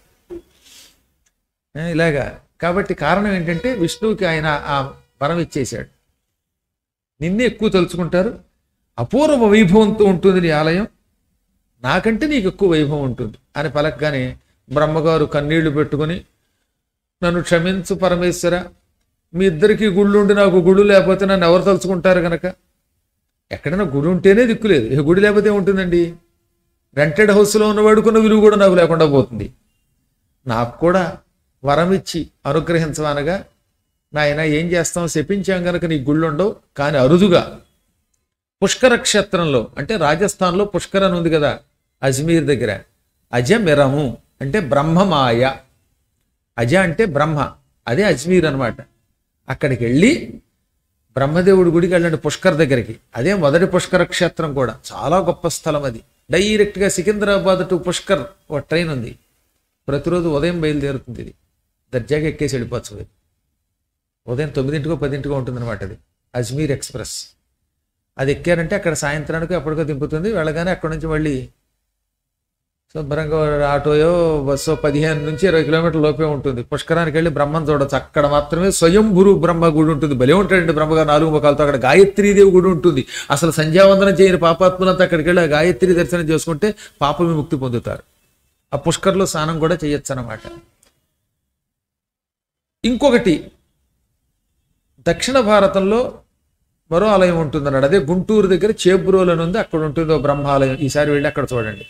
ఇలాగా. కాబట్టి కారణం ఏంటంటే విష్ణువుకి ఆయన ఆ వరం ఇచ్చేశాడు. నిన్నే ఎక్కువ తలుచుకుంటారు, అపూర్వ వైభవంతో ఉంటుంది నీ ఆలయం, నాకంటే నీకు ఎక్కువ వైభవం ఉంటుంది అని పలకగానే బ్రహ్మగారు కన్నీళ్లు పెట్టుకుని నన్ను క్షమించు పరమేశ్వర, మీ ఇద్దరికి గుళ్ళు ఉండి నాకు గుళ్ళు లేకపోతే నన్ను ఎవరు తలుచుకుంటారు కనుక. ఎక్కడైనా గుడి ఉంటేనే దిక్కులేదు, ఇక గుడి లేకపోతే ఉంటుందండి. రెంటెడ్ హౌస్లో ఉన్నవాడుకున్న విలువ కూడా నాకు లేకుండా పోతుంది. నాకు కూడా వరం ఇచ్చి అనుగ్రహించవనగా, నాయన ఏం చేస్తాం, శపించాం గనక నీ గుళ్ళు ఉండవు, కానీ అరుదుగా పుష్కర క్షేత్రంలో అంటే రాజస్థాన్లో పుష్కర అని ఉంది కదా అజ్మీర్ దగ్గర, అజమిరము అంటే బ్రహ్మమాయ, అజ అంటే బ్రహ్మ, అదే అజ్మీర్ అనమాట. అక్కడికి వెళ్ళి బ్రహ్మదేవుడి గుడికి వెళ్ళండి పుష్కర్ దగ్గరికి. అదే మొదటి పుష్కర క్షేత్రం కూడా, చాలా గొప్ప స్థలం అది. డైరెక్ట్గా సికింద్రాబాద్ టు పుష్కర్ ఒక ట్రైన్ ఉంది, ప్రతిరోజు ఉదయం బయలుదేరుతుంది. ఇది దర్జాగా ఎక్కేసి వెళ్ళిపోవచ్చు. అది ఉదయం తొమ్మిదింటికో పదింటికో ఉంటుంది అనమాట. అది అజ్మీర్ ఎక్స్ప్రెస్. అది ఎక్కారంటే అక్కడ సాయంత్రానికి ఎప్పటికో దింపుతుంది. వెళ్ళగానే అక్కడ నుంచి మళ్ళీ శుభ్రంగా ఆటోయో బస్సో పదిహేను నుంచి ఇరవై కిలోమీటర్ల లోపే ఉంటుంది. పుష్కరానికి వెళ్ళి బ్రహ్మం చూడొచ్చు. అక్కడ మాత్రమే స్వయంభురు బ్రహ్మ గుడి ఉంటుంది. భలే ఉంటాడండి బ్రహ్మగారు నాలుగు ముఖాలతో. అక్కడ గాయత్రీదేవి గుడి ఉంటుంది. అసలు సంధ్యావందనం చేయని పాపాత్ములంతా అక్కడికి వెళ్ళి ఆ గాయత్రి దర్శనం చేసుకుంటే పాప విముక్తి పొందుతారు. ఆ పుష్కర్లో స్నానం కూడా చేయొచ్చు అన్నమాట. ఇంకొకటి దక్షిణ భారతంలో మరో ఆలయం ఉంటుందన్నాడు. అదే గుంటూరు దగ్గర చేబ్రోలు అని ఉంది, అక్కడ ఉంటుంది ఓ బ్రహ్మాలయం. ఈసారి వెళ్ళి అక్కడ చూడండి.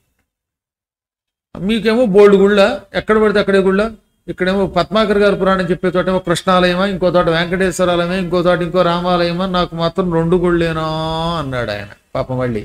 మీకేమో బోల్డ్ గుళ్ళ, ఎక్కడ పడితే అక్కడే గుళ్ళ. ఇక్కడేమో పద్మాకర్ గారు పురాణం చెప్పే చోట ఏమో కృష్ణాలయమా, ఇంకో చోట వెంకటేశ్వర ఆలయమా, ఇంకో చోట ఇంకో రామాలయమా, నాకు మాత్రం రెండు గుళ్ళేనా అన్నాడు ఆయన. పాపం మళ్ళీ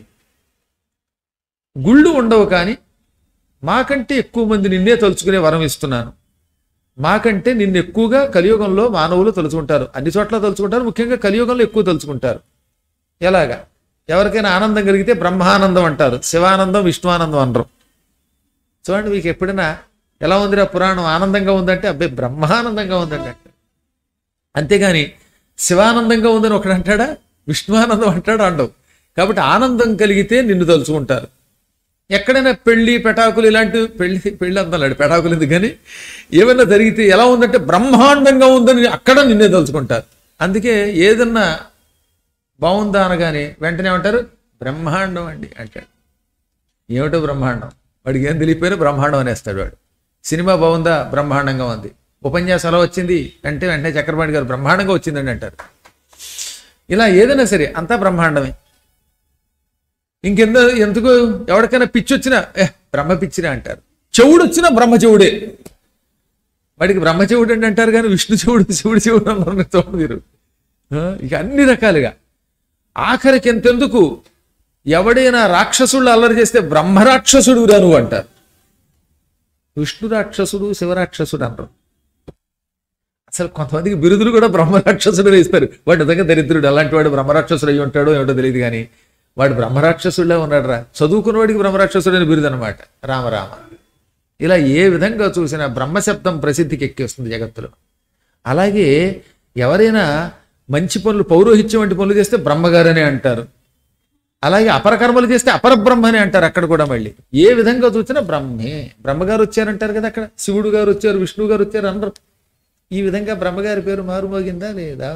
గుళ్ళు ఉండవు కానీ మాకంటే ఎక్కువ మంది నిన్నే తలుచుకునే వరం ఇస్తున్నాను. మాకంటే నిన్ను ఎక్కువగా కలియుగంలో మానవులు తలుచుకుంటారు, అన్ని చోట్ల తలుచుకుంటారు, ముఖ్యంగా కలియుగంలో ఎక్కువ తలుచుకుంటారు. ఎలాగా? ఎవరికైనా ఆనందం కలిగితే బ్రహ్మానందం అంటారు, శివానందం విష్ణువానందం అనరు. చూడండి, మీకు ఎప్పుడైనా ఎలా ఉందిరా పురాణం, ఆనందంగా ఉందంటే అబ్బాయి బ్రహ్మానందంగా ఉందంటే అంటారు. అంతేగాని శివానందంగా ఉందని ఒకడు అంటాడా, విష్ణువానందం అంటాడా అండవు. కాబట్టి ఆనందం కలిగితే నిన్ను తలుచుకుంటారు. ఎక్కడైనా పెళ్లి పెటాకులు ఇలాంటివి, పెళ్లి పెళ్లి అందాడు పెటాకులు ఎందుకు కానీ, ఏమైనా జరిగితే ఎలా ఉందంటే బ్రహ్మాండంగా ఉందని అక్కడ నిన్నే తలుచుకుంటారు. అందుకే ఏదన్నా బాగుందా అనగానే వెంటనే ఏమంటారు, బ్రహ్మాండం అండి అంటాడు. ఏమిటో బ్రహ్మాండం, వాడికి ఏం తెలియపోయినా బ్రహ్మాండం అనేస్తాడు వాడు. సినిమా బాగుందా, బ్రహ్మాండంగా ఉంది. ఉపన్యాసం ఎలా వచ్చింది అంటే వెంటనే చక్రపాణి గారు బ్రహ్మాండంగా వచ్చిందండి అంటారు. ఇలా ఏదైనా సరే అంతా బ్రహ్మాండమే. ఇంకెంత ఎందుకు ఎవరికైనా పిచ్చి వచ్చినా ఏ బ్రహ్మ పిచ్చినా అంటారు. చెవుడు వచ్చినా బ్రహ్మ చెవుడే. వాడికి బ్రహ్మ చెవుడు అని అంటారు కానీ విష్ణు చెవుడు శివుడు చెవుడు అన్నారు చూడండి మీరు. ఇక అన్ని రకాలుగా ఆఖరికి ఎంతెందుకు ఎవడైనా రాక్షసుళ్ళు అల్లరి చేస్తే బ్రహ్మరాక్షసుడు రాను అంటారు. విష్ణు రాక్షసుడు శివరాక్షసుడు అంటారు. అసలు కొంతమందికి బిరుదులు కూడా బ్రహ్మరాక్షసుడు వేస్తారు. వాడు నిజంగా దరిద్రుడు, అలాంటి వాడు బ్రహ్మరాక్షసుడు అయ్యి ఉంటాడో ఏమిటో తెలియదు కానీ వాడు బ్రహ్మరాక్షసుడే ఉన్నాడు రా. చదువుకున్న వాడికి బ్రహ్మరాక్షసుడు అని బిరుదు అనమాట. రామరామ. ఇలా ఏ విధంగా చూసినా బ్రహ్మశబ్దం ప్రసిద్ధికి ఎక్కేస్తుంది జగత్తులో. అలాగే ఎవరైనా మంచి పనులు, పౌరోహిత్యం వంటి పనులు చేస్తే బ్రహ్మగారనే అంటారు. అలాగే అపరకర్మలు చేస్తే అపరబ్రహ్మనే అంటారు. అక్కడ కూడా మళ్ళీ ఏ విధంగా చూసినా బ్రహ్మే. బ్రహ్మగారు వచ్చారంటారు కదా, అక్కడ శివుడు గారు వచ్చారు, విష్ణువు గారు వచ్చారు అనరు. ఈ విధంగా బ్రహ్మగారి పేరు మారుమోగిందా లేదా?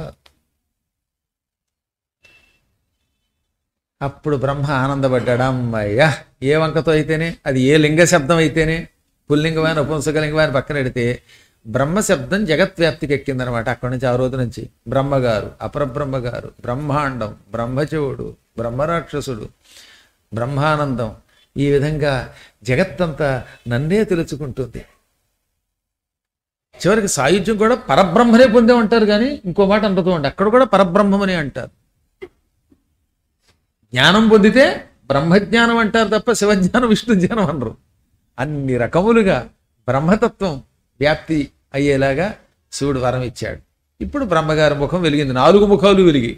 అప్పుడు బ్రహ్మ ఆనందపడ్డాడు. అమ్మయ్యా, ఏ వంకతో అయితేనే, అది ఏ లింగ శబ్దం అయితేనే, పుల్లింగమైన ఉపంసకలింగమైన పక్కన పెడితే బ్రహ్మశబ్దం జగత్వ్యాప్తికి ఎక్కిందనమాట. అక్కడి నుంచి ఆ రోజు నుంచి బ్రహ్మగారు, అపరబ్రహ్మగారు, బ్రహ్మాండం, బ్రహ్మచవుడు, బ్రహ్మరాక్షసుడు, బ్రహ్మానందం, ఈ విధంగా జగత్తంతా నన్నే తెలుసుకుంటుంది. చివరికి సాయుధ్యం కూడా పరబ్రహ్మనే పొందే ఉంటారు కానీ ఇంకో మాట అంటూ ఉండి అక్కడ కూడా పరబ్రహ్మమనే అంటారు. జ్ఞానం పొందితే బ్రహ్మజ్ఞానం అంటారు తప్ప శివజ్ఞానం విష్ణు జ్ఞానం అనరు. అన్ని రకములుగా బ్రహ్మతత్వం వ్యాప్తి అయ్యేలాగా శివుడు వరం ఇచ్చాడు. ఇప్పుడు బ్రహ్మగారి ముఖం వెలిగింది, నాలుగు ముఖాలు వెలిగి.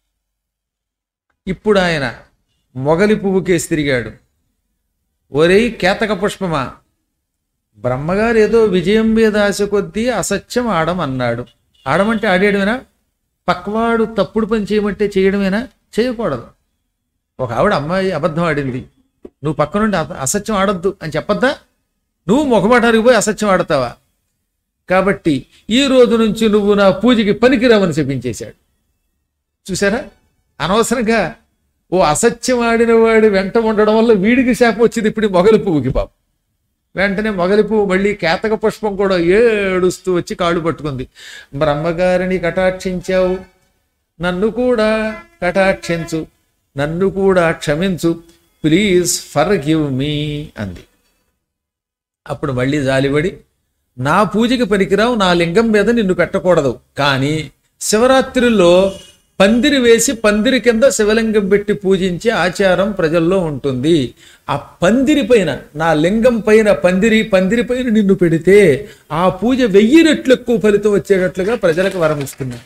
ఇప్పుడు ఆయన మొగలి పువ్వు కేసి తిరిగాడు. ఒరేయ్ కేతక పుష్పమా, బ్రహ్మగారు ఏదో విజయం మీద ఆశ కొద్దీ అసత్యం ఆడమన్నాడు. ఆడమంటే ఆడేయడమేనా? పక్కవాడు తప్పుడు పని చేయమంటే చేయడమేనా? చేయకూడదు. ఒక ఆవిడ అమ్మాయి అబద్ధం ఆడింది, నువ్వు పక్క నుండి అసత్యం ఆడద్దు అని చెప్పొద్దా? నువ్వు ముఖమాటానికి పోయి అసత్యం ఆడతావా? కాబట్టి ఈ రోజు నుంచి నువ్వు నా పూజకి పనికిరావని చెప్పించేశాడు. చూసారా, అనవసరంగా ఓ అసత్యం ఆడిన వాడి వెంట ఉండడం వల్ల వీడికి శాపం వచ్చింది ఇప్పుడు మొగలి పువ్వుకి. పాపం వెంటనే మొగలి పువ్వు మళ్ళీ కేతక పుష్పం కూడా ఏడుస్తూ వచ్చి కాళ్ళు పట్టుకుంది. బ్రహ్మగారిని కటాక్షించావు, నన్ను కూడా కటాక్షించు, నన్ను కూడా క్షమించు, ప్లీజ్ ఫర్ గివ్ మీ అంది. అప్పుడు మళ్ళీ జాలిపడి, నా పూజకి పనికిరావు, నా లింగం మీద నిన్ను పెట్టకూడదు, కానీ శివరాత్రిలో పందిరి వేసి పందిరి కింద శివలింగం పెట్టి పూజించే ఆచారం ప్రజల్లో ఉంటుంది. ఆ పందిరి పైన, నా లింగం పైన పందిరి పందిరి పైన నిన్ను పెడితే ఆ పూజ వెయ్యి రెట్లు ఎక్కువ ఫలితం వచ్చేటట్లుగా ప్రజలకు వరం ఇస్తున్నాను.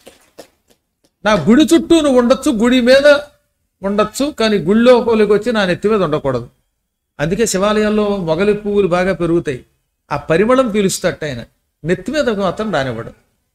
నా గుడి చుట్టూ నువ్వు ఉండొచ్చు, గుడి మీద ఉండొచ్చు, కానీ గుళ్ళో కోలికి వచ్చి నా నెత్తి మీద ఉండకూడదు. అందుకే శివాలయాల్లో మొగలి పువ్వులు బాగా పెరుగుతాయి. ఆ పరిమళం పీలుస్తట ఆయన, నెత్తి మీద మాత్రం రానివ్వడు.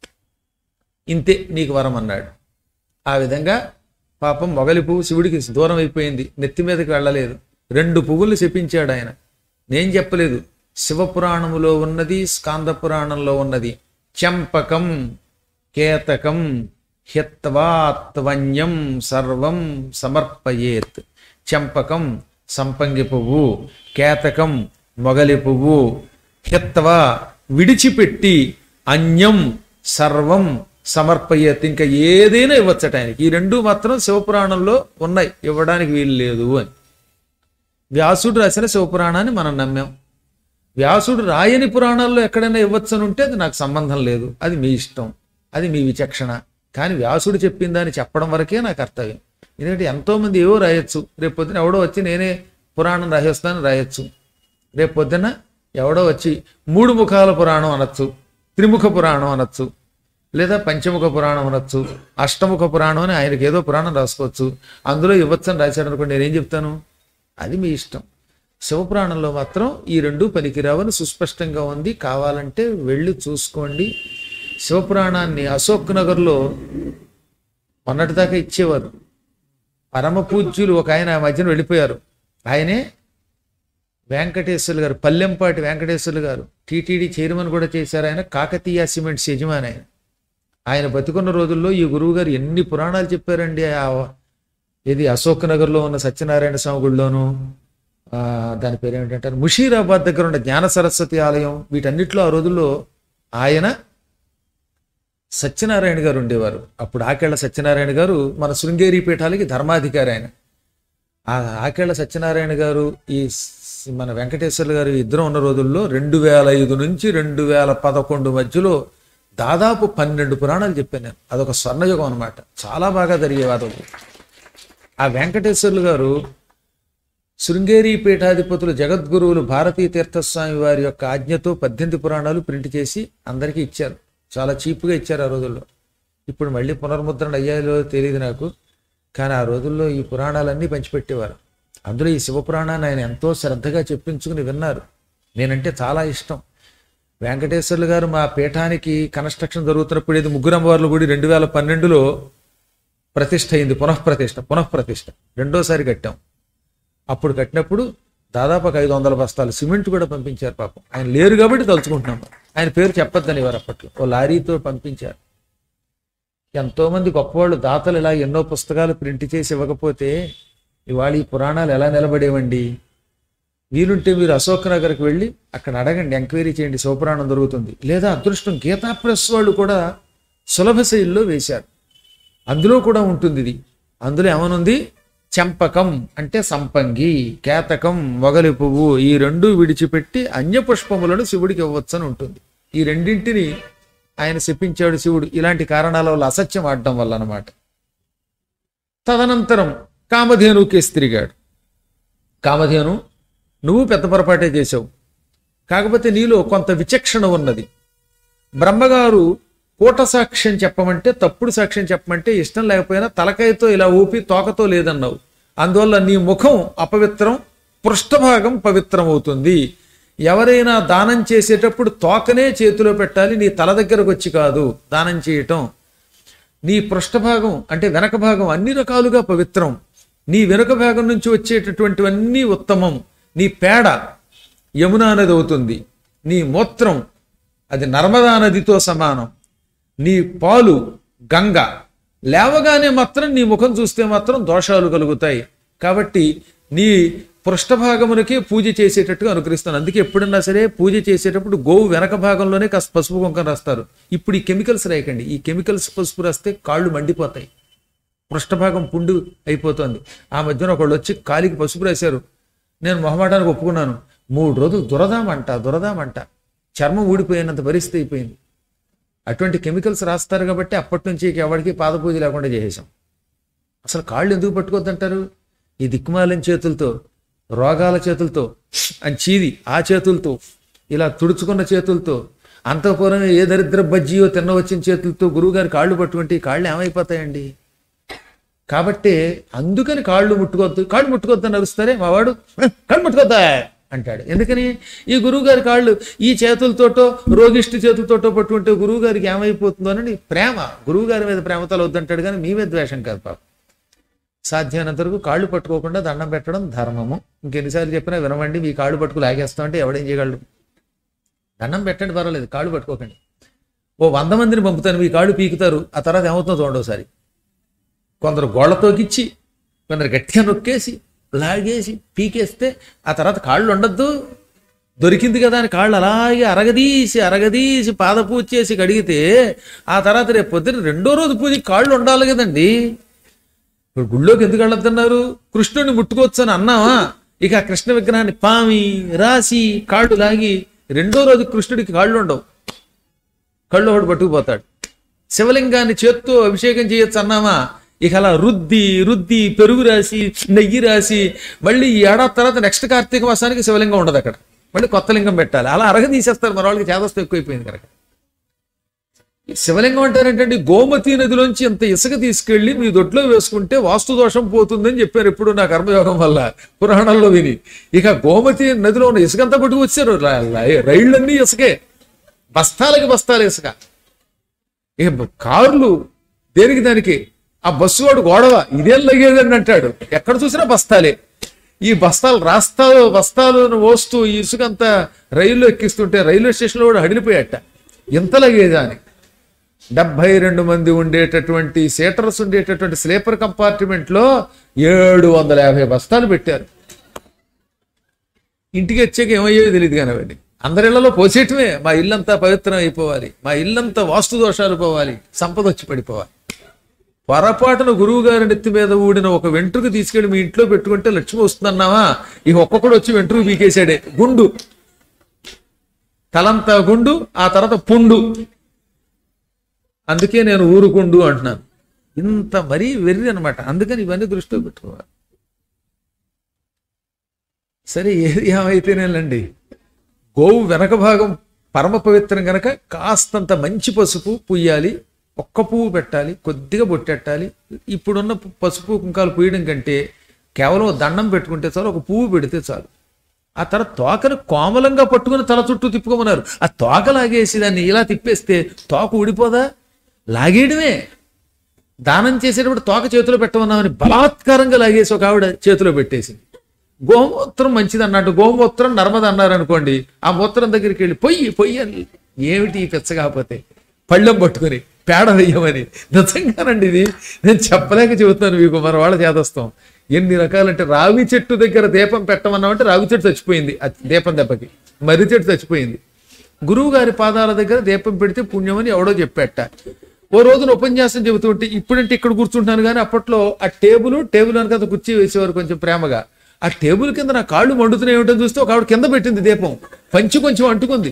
ఇంతే నీకు వరం అన్నాడు. ఆ విధంగా పాపం మొగలి పువ్వు శివుడికి దూరం అయిపోయింది, నెత్తి మీదకి వెళ్ళలేదు. రెండు పువ్వులు చెప్పించాడు ఆయన. నేను చెప్పలేదు, శివపురాణములో ఉన్నది, స్కాంద పురాణంలో ఉన్నది. చంపకం కేతకం హిత్వాత్వన్యం సర్వం సమర్పయేత్. చంపకం సంపంగి పువ్వు, కేతకం మొగలి పువ్వు, హిత్వ విడిచిపెట్టి, అన్యం సర్వం సమర్పయ్యత్, ఇంకా ఏదైనా ఇవ్వచ్చట ఆయనకి. ఈ రెండు మాత్రం శివపురాణంలో ఉన్నాయి, ఇవ్వడానికి వీలు లేదు అని. వ్యాసుడు రాసిన శివపురాణాన్ని మనం నమ్మాం. వ్యాసుడు రాయని పురాణాల్లో ఎక్కడైనా ఇవ్వచ్చని ఉంటే అది నాకు సంబంధం లేదు, అది మీ ఇష్టం, అది మీ విచక్షణ. కానీ వ్యాసుడు చెప్పిందని చెప్పడం వరకే నా కర్తవ్యం. ఎందుకంటే ఎంతోమంది ఏవో రాయొచ్చు, రేపు పొద్దున ఎవడో వచ్చి నేనే పురాణం రాసేస్తానని రాయొచ్చు, రేపు పొద్దున ఎవడో వచ్చి మూడు ముఖాల పురాణం అనొచ్చు, త్రిముఖ పురాణం అనొచ్చు, లేదా పంచముఖ పురాణం అనొచ్చు, అష్టముఖ పురాణం అని ఆయనకి ఏదో పురాణం రాసుకోవచ్చు, అందులో ఇవ్వచ్చని రాశాడు అనుకోండి, నేనేం చెప్తాను? అది మీ ఇష్టం. శివపురాణంలో మాత్రం ఈ రెండు పనికిరావని సుస్పష్టంగా ఉంది, కావాలంటే వెళ్ళి చూసుకోండి. శివపురాణాన్ని అశోక్ నగర్లో మొన్నటిదాకా ఇచ్చేవారు. పరమ పూజ్యులు ఒక ఆయన ఆ మధ్యన వెళ్ళిపోయారు, ఆయనే వెంకటేశ్వర్లు గారు, పల్లెంపాటి వెంకటేశ్వర్లు గారు, టీటీడీ చైర్మన్ కూడా చేశారు ఆయన, కాకతీయ సిమెంట్స్ యజమాని ఆయన. ఆయన బతికున్న రోజుల్లో ఈ గురువు గారు ఎన్ని పురాణాలు చెప్పారండి. ఇది అశోక్ నగర్లో ఉన్న సత్యనారాయణ స్వామి గుడిలోను, దాని పేరు ఏమిటంటారు, ముషీరాబాద్ దగ్గర ఉన్న జ్ఞాన సరస్వతి ఆలయం, వీటన్నిటిలో ఆ రోజుల్లో ఆయన సత్యనారాయణ గారు ఉండేవారు. అప్పుడు ఆకేళ్ల సత్యనారాయణ గారు మన శృంగేరి పీఠాలకి ధర్మాధికారి ఆయన. ఆ ఆకేళ్ల సత్యనారాయణ గారు ఈ మన వెంకటేశ్వర్లు గారు ఇద్దరు ఉన్న రోజుల్లో రెండు వేల ఐదు నుంచి రెండు వేల పదకొండు మధ్యలో దాదాపు పన్నెండు పురాణాలు చెప్పాను నేను. అదొక స్వర్ణయుగం అనమాట, చాలా బాగా జరిగేవి అదొక. ఆ వెంకటేశ్వర్లు గారు శృంగేరి పీఠాధిపతులు జగద్గురువులు భారతీ తీర్థస్వామి వారి యొక్క ఆజ్ఞతో పద్దెనిమిది పురాణాలు ప్రింట్ చేసి అందరికీ ఇచ్చారు. చాలా చీప్గా ఇచ్చారు ఆ రోజుల్లో. ఇప్పుడు మళ్ళీ పునర్ముద్రణ అయ్యాయో తెలియదు నాకు, కానీ ఆ రోజుల్లో ఈ పురాణాలన్నీ పంచిపెట్టేవారు. అందులో ఈ శివపురాణాన్ని ఆయన ఎంతో శ్రద్ధగా చెప్పించుకుని విన్నారు. నేనంటే చాలా ఇష్టం. వెంకటేశ్వర్లు గారు మా పీఠానికి కన్స్ట్రక్షన్ జరుగుతున్నప్పుడు ఇది ముగ్గురు అమ్మవార్ల గుడి రెండు వేల పన్నెండులో ప్రతిష్ఠ అయింది, పునఃప్రతిష్ఠ పునఃప్రతిష్ఠ రెండోసారి కట్టాం. అప్పుడు కట్టినప్పుడు దాదాపు ఒక ఐదు వందల బస్తాలు సిమెంట్ కూడా పంపించారు. పాపం ఆయన లేరు కాబట్టి తలుచుకుంటున్నాం. ఆయన పేరు చెప్పొద్దని వారు అప్పట్లో ఓ లారీతో పంపించారు. ఎంతోమంది గొప్పవాళ్ళు దాతలు ఇలా ఎన్నో పుస్తకాలు ప్రింట్ చేసి ఇవ్వకపోతే ఇవాళ ఈ పురాణాలు ఎలా నిలబడేవండి. వీలుంటే మీరు అశోక్ నగర్కి వెళ్ళి అక్కడ అడగండి, ఎంక్వైరీ చేయండి, శివపురాణం దొరుకుతుంది. లేదా అదృష్టం గీతా ప్రెస్ వాళ్ళు కూడా సులభ శైలిలో వేశారు, అందులో కూడా ఉంటుంది ఇది. అందులో ఏమనుంది, చెంపకం అంటే సంపంగి, కేతకం మొగలి పువ్వు, ఈ రెండు విడిచిపెట్టి అన్య పుష్పములను శివుడికి ఇవ్వచ్చని ఉంటుంది. ఈ రెండింటిని ఆయన శపించాడు శివుడు, ఇలాంటి కారణాల వల్ల, అసత్యం ఆడటం వల్ల అన్నమాట. తదనంతరం కామధేను కేసి తిరిగాడు. కామధేను, నువ్వు పెద్ద పొరపాటే చేసావు, కాకపోతే నీలో కొంత విచక్షణ ఉన్నది. బ్రహ్మగారు కూట సాక్ష్యం చెప్పమంటే, తప్పుడు సాక్ష్యం చెప్పమంటే ఇష్టం లేకపోయినా తలకాయతో ఇలా ఊపి తోకతో లేదన్నావు. అందువల్ల నీ ముఖం అపవిత్రం, పృష్ఠభాగం పవిత్రం అవుతుంది. ఎవరైనా దానం చేసేటప్పుడు తోకనే చేతిలో పెట్టాలి, నీ తల దగ్గరకు వచ్చి కాదు దానం చేయటం. నీ పృష్ఠభాగం అంటే వెనక భాగం అన్ని రకాలుగా పవిత్రం. నీ వెనుక భాగం నుంచి వచ్చేటటువంటివన్నీ ఉత్తమం. నీ పేడ యమునా నది అవుతుంది, నీ మూత్రం అది నర్మదా నదితో సమానం, నీ పాలు గంగ. లేవగానే మాత్రం నీ ముఖం చూస్తే మాత్రం దోషాలు కలుగుతాయి. కాబట్టి నీ పృష్ఠభాగమునకే పూజ చేసేటట్టుగా అనుగ్రహిస్తాను. అందుకే ఎప్పుడన్నా సరే పూజ చేసేటప్పుడు గోవు వెనక భాగంలోనే కాస్త పసుపు కుంకం రాస్తారు. ఇప్పుడు ఈ కెమికల్స్ రాయకండి, ఈ కెమికల్స్ పసుపు రాస్తే కాళ్ళు మండిపోతాయి, పృష్ఠభాగం పుండు అయిపోతుంది. ఆ మధ్యన ఒకళ్ళు వచ్చి కాలికి పసుపు రాశారు, నేను మొహమాటానికి ఒప్పుకున్నాను. మూడు రోజులు దురదామంట దురదామంట చర్మం ఊడిపోయినంత పరిస్థితి అయిపోయింది. అటువంటి కెమికల్స్ రాస్తారు కాబట్టి అప్పటి నుంచి ఎవరికి పాదపూజ లేకుండా చేసేసాం. అసలు కాళ్ళు ఎందుకు పట్టుకోవద్దంటారు? ఈ దిక్కుమాలిన చేతులతో, రోగాల చేతులతో, అని చీది ఆ చేతులతో, ఇలా తుడుచుకున్న చేతులతో, అంతఃపురం ఏ దరిద్ర బజ్జీయో తిన్న వచ్చిన చేతులతో గురువుగారి కాళ్ళు పట్టుకుంటే ఈ కాళ్ళు ఏమైపోతాయండి. కాబట్టి అందుకని కాళ్ళు ముట్టుకోవద్దు, కాళ్ళు ముట్టుకోవద్దని అరుస్తారే మావాడు, కాళ్ళు ముట్టుకోద్దా అంటాడు. ఎందుకని? ఈ గురువుగారి కాళ్ళు ఈ చేతులతోటో రోగిష్టి చేతులతోటో పట్టుకుంటే గురువు గారికి ఏమైపోతుందోనని ప్రేమ, గురువుగారి మీద ప్రేమతలు వద్దంటాడు, కానీ మీ మీద ద్వేషం కాదు. పాపం సాధ్యమైనంత వరకు కాళ్ళు పట్టుకోకుండా దండం పెట్టడం ధర్మము. ఇంకెన్నిసార్లు చెప్పినా వినమండి, మీ కాళ్ళు పట్టుకు లాగేస్తామంటే ఎవడేం చేయగలడు? దండం పెట్టండి, పర్వాలేదు, కాళ్ళు పట్టుకోకండి. ఓ వంద మందిని పంపుతాను, మీ కాళ్ళు పీకుతారు, ఆ తర్వాత ఏమవుతుందో చూడండి ఒకసారి. కొందరు గోళ్లతోకిచ్చి, కొందరు గట్టిగా నొక్కేసి లాగేసి పీకేస్తే ఆ తర్వాత కాళ్ళు ఉండద్దు, దొరికింది కదా అని కాళ్ళు అలాగే అరగదీసి అరగదీసి పాద పూజ చేసి కడిగితే ఆ తర్వాత రేపు పొద్దున్న రెండో రోజు పూజకి కాళ్ళు ఉండాలి కదండి. ఇప్పుడు గుళ్ళోకి ఎందుకు వెళ్ళొద్దన్నారు? కృష్ణుడిని ముట్టుకోవచ్చు అని అన్నావా? ఇక ఆ కృష్ణ విగ్రహాన్ని పామి రాసి కాళ్ళు లాగి రెండో రోజు కృష్ణుడికి కాళ్ళు ఉండవు, కళ్ళు ఒకటి పట్టుకుపోతాడు. శివలింగాన్ని చేత్తో అభిషేకం చేయొచ్చు అన్నామా? ఇక అలా రుద్ది రుద్ది పెరుగు రాసి నెయ్యి రాసి మళ్ళీ ఈ ఏడాది తర్వాత నెక్స్ట్ కార్తీక మాసానికి శివలింగం ఉండదు అక్కడ, మళ్ళీ కొత్త లింగం పెట్టాలి. అలా అరగ తీసేస్తారు. మన వాళ్ళకి చేదస్తం ఎక్కువైపోయింది కనుక. శివలింగం అంటారేంటండి? గోమతి నదిలోంచి ఇంత ఇసుక తీసుకెళ్లి మీ దొడ్లో వేసుకుంటే వాస్తు దోషం పోతుందని చెప్పారు ఎప్పుడు నా కర్మయోగం వల్ల పురాణాల్లో విని. ఇక గోమతి నదిలో ఉన్న ఇసుక అంతా పట్టుకు వచ్చారు. రైళ్లన్నీ ఇసుకే, బస్తాలకి బస్తాలు ఇసుక. ఇక కార్లు దేనికి దానికి. ఆ బస్సు వాడు గోడవ ఇదేం లగేదని అంటాడు. ఎక్కడ చూసినా బస్తాలే. ఈ బస్తాలు రాస్తాలు బస్తాలను మోస్తూ ఈ ఇసుకంతా రైల్లో ఎక్కిస్తుంటే రైల్వే స్టేషన్లో కూడా హడిలిపోయాట. ఎంత లగేజా అని. డెబ్బై రెండు మంది ఉండేటటువంటి సీటర్స్ ఉండేటటువంటి స్లీపర్ కంపార్ట్మెంట్ లో ఏడు వందల యాభై బస్తాలు పెట్టారు. ఇంటికి వచ్చాక ఏమయ్యేది తెలియదు కానీ అవన్నీ అందరిళ్లలో పోసేయటమే. మా ఇల్లంతా పవిత్రం అయిపోవాలి, మా ఇల్లంతా వాస్తు దోషాలు పోవాలి, సంపద వచ్చి పడిపోవాలి. పొరపాటున గురువు గారి నెత్తి మీద ఊడిన ఒక వెంట్రుకు తీసుకెళ్లి మీ ఇంట్లో పెట్టుకుంటే లక్ష్మి వస్తుందన్నావా? ఇక ఒక్కొక్కడు వచ్చి వెంట్రుకు పీకేశాడే. గుండు, తలంతా గుండు, ఆ తర్వాత పుండు. అందుకే నేను ఊరుకుండు అంటున్నాను. ఇంత మరీ వెర్రి అనమాట. అందుకని ఇవన్నీ దృష్టిలో పెట్టుకోవాలి. సరే, ఏది ఏమైతేనేలండి, గోవు వెనక భాగం పరమ పవిత్రం గనక కాస్తంత మంచి పసుపు పుయ్యాలి, ఒక్క పువ్వు పెట్టాలి, కొద్దిగా బొట్టెట్టాలి. ఇప్పుడున్న పసుపు కుంకాలు పూయడం కంటే కేవలం దండం పెట్టుకుంటే చాలు, ఒక పువ్వు పెడితే చాలు. ఆ తర్వాత తోకను కోమలంగా పట్టుకుని తల చుట్టూ తిప్పుకోమన్నారు. ఆ తోక లాగేసి దాన్ని ఇలా తిప్పేస్తే తోక ఊడిపోదా? లాగేయడమే. దానం చేసేటప్పుడు తోక చేతిలో పెట్టమన్నామని బలాత్కారంగా లాగేసి ఒక ఆవిడ చేతిలో పెట్టేసింది. గోమూత్రం మంచిది అన్నట్టు గోమూత్రం నర్మద అన్నారు అనుకోండి, ఆ మూత్రం దగ్గరికి వెళ్ళి పొయ్యి పొయ్యి అని. ఏమిటి ఈ పిచ్చ కాకపోతే పళ్ళెం పట్టుకొని పేడ వెయ్యమని. నిజంగానండి, ఇది నేను చెప్పలేక చెబుతున్నాను మీకు. మన వాళ్ళ చేదస్తాం ఎన్ని రకాలంటే, రావి చెట్టు దగ్గర దీపం పెట్టమన్నామంటే రావి చెట్టు చచ్చిపోయింది ఆ దీపం దెబ్బకి, మర్రి చెట్టు చచ్చిపోయింది. గురువు గారి పాదాల దగ్గర దీపం పెడితే పుణ్యమని ఎవడో చెప్పేట. ఓ రోజున ఉపన్యాసం చెబుతుంటే, ఇప్పుడంటే ఇక్కడ కూర్చుంటాను కానీ అప్పట్లో ఆ టేబుల్ టేబుల్ వెనక కుర్చీ వేసేవారు కొంచెం ప్రేమగా. ఆ టేబుల్ కింద నా కాళ్ళు మండుతున్నాయి ఏమిటో చూస్తే ఒక ఆవిడ కింద పెట్టింది దీపం, పంచి కొంచెం అంటుకుంది.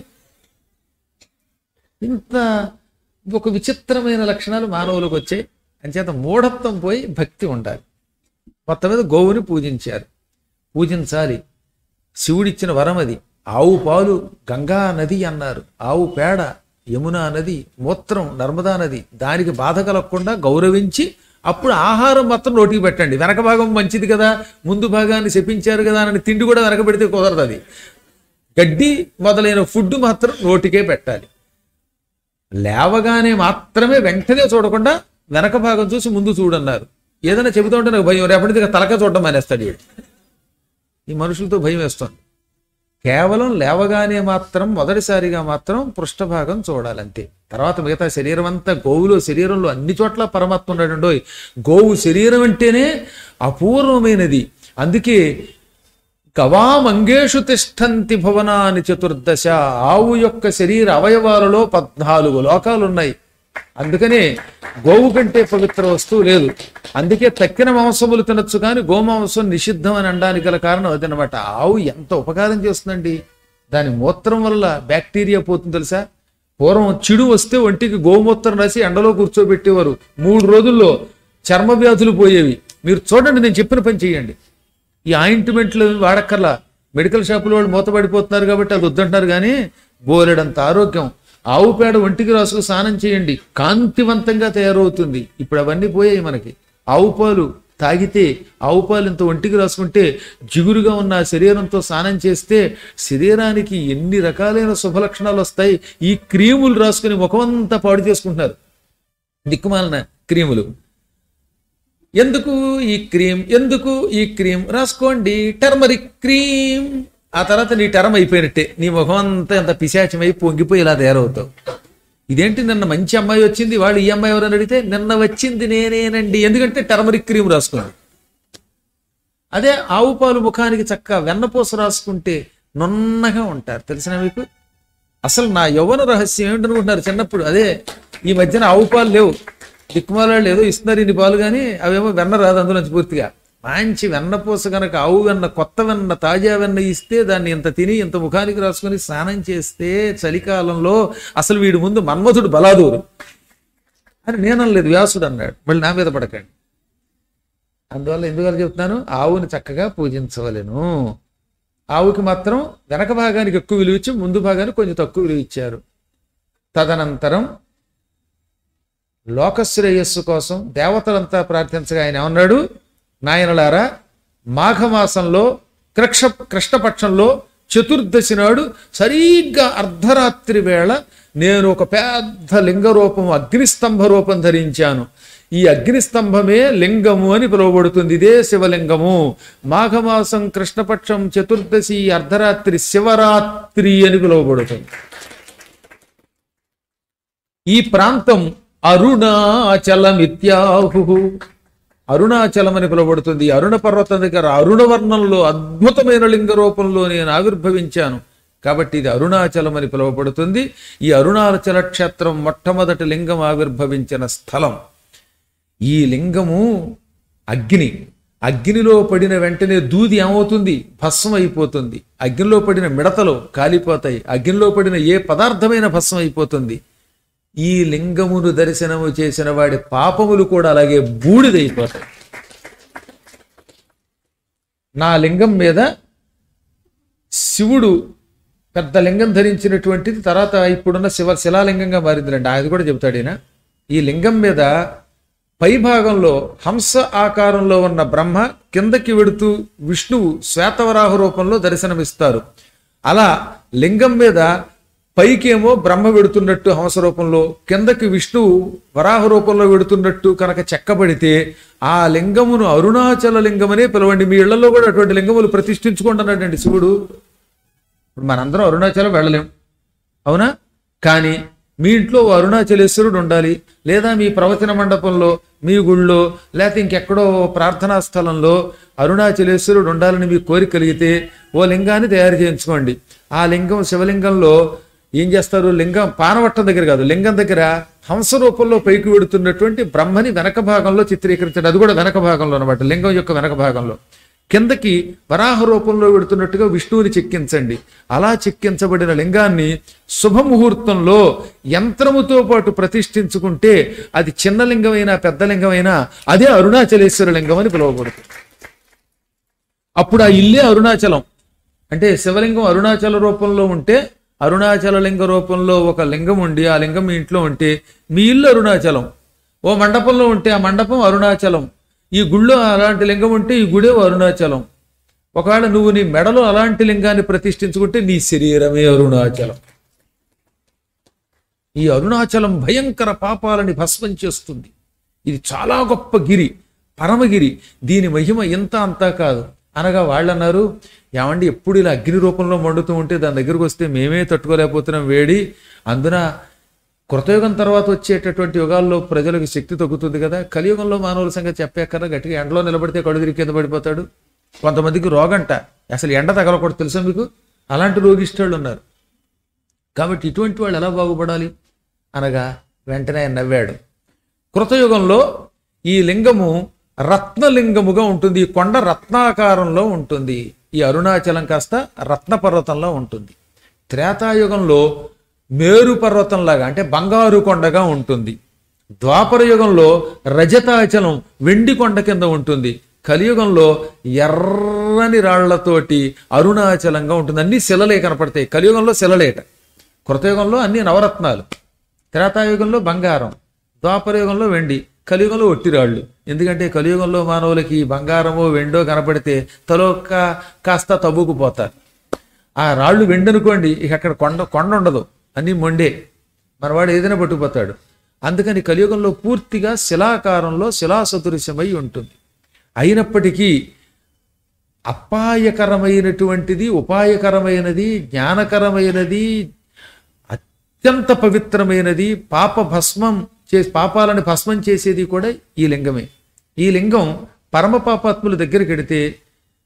ఇంత ఒక విచిత్రమైన లక్షణాలు మానవులకు వచ్చాయి. అంచేత మూఢత్వం పోయి భక్తి ఉండాలి. మొత్తం మీద గోవుని పూజించారు, పూజించాలి. శివుడిచ్చిన వరం అది. ఆవు పాలు గంగా నది అన్నారు, ఆవు పేడ యమునా నది, మూత్రం నర్మదా నది. దానికి బాధ కలగకుండా గౌరవించి అప్పుడు ఆహారం మాత్రం నోటికి పెట్టండి. వెనక భాగం మంచిది కదా, ముందు భాగాన్ని శపించారు కదా అని తిండి కూడా వెనక పెడితే కుదరదు. అది గడ్డి మొదలైన ఫుడ్ మాత్రం నోటికే పెట్టాలి. లేవగానే మాత్రమే వెంటనే చూడకుండా వెనక భాగం చూసి ముందు చూడన్నారు. ఏదైనా చెబుతూ ఉంటే నాకు భయం, రేపటి దగ్గర తలక చూడడం మానేస్తాడు. ఈ మనుషులతో భయం వేస్తుంది. కేవలం లేవగానే మాత్రం మొదటిసారిగా మాత్రం పృష్ఠభాగం చూడాలంతే. తర్వాత మిగతా శరీరం అంతా, గోవులో శరీరంలో అన్ని చోట్ల పరమాత్మ ఉన్నాడు. గోవు శరీరం అంటేనే అపూర్వమైనది. అందుకే గవామంగేషు తిష్టంతి భువనాని చతుర్దశ. ఆవు యొక్క శరీర అవయవాలలో పద్నాలుగు లోకాలు ఉన్నాయి. అందుకనే గోవు కంటే పవిత్ర వస్తువు లేదు. అందుకే తక్కిన మాంసములు తినొచ్చు కానీ గోమాంసం నిషిద్ధం అని అనడానికి గల కారణం అదనమాట. ఆవు ఎంత ఉపకారం చేస్తుందండి. దాని మూత్రం వల్ల బ్యాక్టీరియా పోతుంది తెలుసా. పూర్వం చిడు వస్తే ఒంటికి గోమూత్రం రాసి ఎండలో కూర్చోబెట్టేవారు. మూడు రోజుల్లో చర్మ వ్యాధులు పోయేవి. మీరు చూడండి, నేను చెప్పిన పని చేయండి. ఈ ఆయింట్మెంట్లు వాడక్కర్లా. మెడికల్ షాపులో వాళ్ళు మూతపడిపోతున్నారు కాబట్టి అది వద్దంటున్నారు, కానీ బోలెడంత ఆరోగ్యం. ఆవు పేడ ఒంటికి రాసుకు స్నానం చేయండి, కాంతివంతంగా తయారవుతుంది. ఇప్పుడు అవన్నీ పోయాయి మనకి. ఆవు పాలు తాగితే, ఆవు పాలు ఇంత ఒంటికి రాసుకుంటే, జిగురుగా ఉన్న శరీరంతో స్నానం చేస్తే శరీరానికి ఎన్ని రకాలైన శుభలక్షణాలు వస్తాయి. ఈ క్రీములు రాసుకుని ముఖమంతా పాడు చేసుకుంటున్నారు, దిక్కుమాలిన క్రీములు. ఎందుకు ఈ క్రీమ్, ఎందుకు ఈ క్రీమ్ రాసుకోండి, టర్మరిక్ క్రీమ్. ఆ తర్వాత నీ టర్మ్ అయిపోయినట్టే, నీ ముఖం అంతా ఎంత పిశాచమై పొంగిపోయి ఇలా తయారవుతావు. ఇదేంటి, నిన్న మంచి అమ్మాయి వచ్చింది, వాళ్ళు ఈ అమ్మాయి ఎవరని అడిగితే నిన్న వచ్చింది నేనేనండి, ఎందుకంటే టర్మరిక్ క్రీమ్ రాసుకోండి. అదే ఆవు పాలు ముఖానికి చక్కగా వెన్నపూస రాసుకుంటే నున్నగా ఉంటారు. తెలిసిన మీకు అసలు నా యవ్వన రహస్యం ఏమిటనుకుంటున్నారు? చిన్నప్పుడు అదే ఈ మధ్యన ఆవు పాలు లేవు, దిక్కుమాలాళ్ళు ఏదో ఇస్తున్నారు ఇన్ని పాలు, కానీ అవేమో వెన్న రాదు అందులోంచి పూర్తిగా. మంచి వెన్నపూస కనుక ఆవు వెన్న, కొత్త వెన్న, తాజా వెన్న ఇస్తే దాన్ని ఇంత తిని ఇంత ముఖానికి రాసుకొని స్నానం చేస్తే చలికాలంలో అసలు వీడి ముందు మన్మధుడు బలాదూరు అని నేనలేదు, వ్యాసుడు అన్నాడు. మళ్ళీ నా మీద పడకండి. అందువల్ల ఎందుకని చెప్తున్నాను, ఆవుని చక్కగా పూజించవలెను. ఆవుకి మాత్రం వెనక భాగానికి ఎక్కువ విలువ ఇచ్చి ముందు భాగానికి కొంచెం తక్కువ విలువ ఇచ్చారు. తదనంతరం లోకశ్రేయస్సు కోసం దేవతలంతా ప్రార్థించగా ఆయన ఏమన్నాడు, నాయనలారా మాఘమాసంలో కృక్ష కృష్ణపక్షంలో చతుర్దశి నాడు సరిగ్గా అర్ధరాత్రి వేళ నేను ఒక పెద్ద లింగ రూపం, అగ్నిస్తంభ రూపం ధరించాను. ఈ అగ్నిస్తంభమే లింగము అని పిలువబడుతుంది. ఇదే శివలింగము. మాఘమాసం కృష్ణపక్షం చతుర్దశి అర్ధరాత్రి శివరాత్రి అని పిలువబడుతుంది. ఈ ప్రాంతం అరుణాచలమిత్యాహు, అరుణాచలం అని పిలువబడుతుంది. అరుణ పర్వతం దగ్గర అరుణవర్ణంలో అద్భుతమైన లింగ రూపంలో నేను ఆవిర్భవించాను కాబట్టి ఇది అరుణాచలం అని పిలువబడుతుంది. ఈ అరుణాచల క్షేత్రం మొట్టమొదటి లింగం ఆవిర్భవించిన స్థలం. ఈ లింగము అగ్ని. అగ్నిలో పడిన వెంటనే దూది ఏమవుతుంది, భస్మం అయిపోతుంది. అగ్నిలో పడిన మిడతలు కాలిపోతాయి. అగ్నిలో పడిన ఏ పదార్థమైన భస్మం అయిపోతుంది. ఈ లింగమును దర్శనము చేసిన వాడి పాపములు కూడా అలాగే బూడిదైపోతాయి. నా లింగం మీద శివుడు పెద్ద లింగం ధరించినటువంటిది తర్వాత ఇప్పుడున్న శివ శిలాలింగంగా మారిందిరండి. అది కూడా చెబుతాడు ఈయన. ఈ లింగం మీద పై భాగంలో హంస ఆకారంలో ఉన్న బ్రహ్మ, కిందకి వెడుతూ విష్ణువు శ్వేతవరాహ రూపంలో దర్శనమిస్తారు. అలా లింగం మీద పైకేమో బ్రహ్మ వెడుతున్నట్టు హంస రూపంలో, కిందకి విష్ణువు వరాహ రూపంలో వెడుతున్నట్టు కనుక చెక్కబడితే ఆ లింగమును అరుణాచల లింగమనే పిలవండి. మీ ఇళ్లలో కూడా అటువంటి లింగములు ప్రతిష్ఠించుకుంటున్నాడండి శివుడు. ఇప్పుడు మనందరం అరుణాచలం వెళ్ళలేం, అవునా? కానీ మీ ఇంట్లో అరుణాచలేశ్వరుడు ఉండాలి, లేదా మీ ప్రవచన మండపంలో, మీ గుళ్ళో, లేకపోతే ఇంకెక్కడో ప్రార్థనా స్థలంలో అరుణాచలేశ్వరుడు ఉండాలని మీకు కోరిక కలిగితే ఓ లింగాన్ని తయారు చేయించుకోండి. ఆ లింగం శివలింగంలో ఏం చేస్తారు, లింగం పానవట్టం దగ్గర కాదు, లింగం దగ్గర హంస రూపంలో పైకి వెడుతున్నటువంటి బ్రహ్మని వెనక భాగంలో చిత్రీకరించండి. అది కూడా వెనక భాగంలో అనమాట, లింగం యొక్క వెనక భాగంలో. కిందకి వరాహ రూపంలో వెడుతున్నట్టుగా విష్ణువుని చెక్కించండి. అలా చెక్కించబడిన లింగాన్ని శుభముహూర్తంలో యంత్రముతో పాటు ప్రతిష్ఠించుకుంటే అది చిన్న లింగమైనా పెద్ద లింగమైనా అదే అరుణాచలేశ్వర లింగం అని పిలువబడుతుంది. అప్పుడు ఆ ఇల్లే అరుణాచలం. అంటే శివలింగం అరుణాచల రూపంలో ఉంటే, అరుణాచల లింగ రూపంలో ఒక లింగం ఉండి ఆ లింగం మీ ఇంట్లో ఉంటే మీ ఇల్లు అరుణాచలం. ఓ మండపంలో ఉంటే ఆ మండపం అరుణాచలం. ఈ గుళ్ళో అలాంటి లింగం ఉంటే ఈ గుడే అరుణాచలం. ఒకవేళ నువ్వు నీ మెడలో అలాంటి లింగాన్ని ప్రతిష్ఠించుకుంటే నీ శరీరమే అరుణాచలం. ఈ అరుణాచలం భయంకర పాపాలని భస్మం చేస్తుంది. ఇది చాలా గొప్ప గిరి, పరమగిరి. దీని మహిమ ఇంత అంతా కాదు అనగా వాళ్ళు అన్నారు, ఏమండి ఎప్పుడు ఇలా అగ్ని రూపంలో మండుతూ ఉంటే దాని దగ్గరకు వస్తే మేమే తట్టుకోలేకపోతున్నాం వేడి. అందున కృతయుగం తర్వాత వచ్చేటటువంటి యుగాల్లో ప్రజలకు శక్తి తగ్గుతుంది కదా, కలియుగంలో మానవుల సంగతి చెప్పేకన్నా గట్టిగా ఎండలో నిలబడితే కడుదిరి కింద పడిపోతాడు. కొంతమందికి రోగంట, అసలు ఎండ తగలకూడదు తెలుసా మీకు, అలాంటి రోగిష్టాళ్ళు ఉన్నారు. కాబట్టి ఇటువంటి వాళ్ళు ఎలా బాగుపడాలి అనగా వెంటనే ఆయన నవ్వాడు. కృతయుగంలో ఈ లింగము రత్నలింగముగా ఉంటుంది. ఈ కొండ రత్నాకారంలో ఉంటుంది. ఈ అరుణాచలం కాస్త రత్న పర్వతంలో ఉంటుంది. త్రేతాయుగంలో మేరు పర్వతంలాగా అంటే బంగారు కొండగా ఉంటుంది. ద్వాపర యుగంలో రజతాచలం వెండి కొండ కింద ఉంటుంది. కలియుగంలో ఎర్రని రాళ్లతోటి అరుణాచలంగా ఉంటుంది. అన్ని శిలలే కనపడతాయి. కలియుగంలో శిలలేట, కృతయుగంలో అన్ని నవరత్నాలు, త్రేతాయుగంలో బంగారం, ద్వాపర యుగంలో వెండి, కలియుగంలో ఒట్టిరాళ్ళు. ఎందుకంటే కలియుగంలో మానవులకి బంగారమో వెండో కనపడితే తలో కాస్త తవ్వుకుపోతారు. ఆ రాళ్ళు వెండి అనుకోండి, ఇక అక్కడ కొండ కొండ ఉండదు, అన్నీ మొండే, మనవాడు ఏదైనా పట్టుకుపోతాడు. అందుకని కలియుగంలో పూర్తిగా శిలాకారంలో శిలాసదృశ్యమై ఉంటుంది. అయినప్పటికీ అపాయకరమైనటువంటిది, ఉపాయకరమైనది, జ్ఞానకరమైనది, అత్యంత పవిత్రమైనది, పాప భస్మం చే పాపాలను భస్మం చేసేది కూడా ఈ లింగమే. ఈ లింగం పరమ పాపాత్ముల దగ్గరికి వెడితే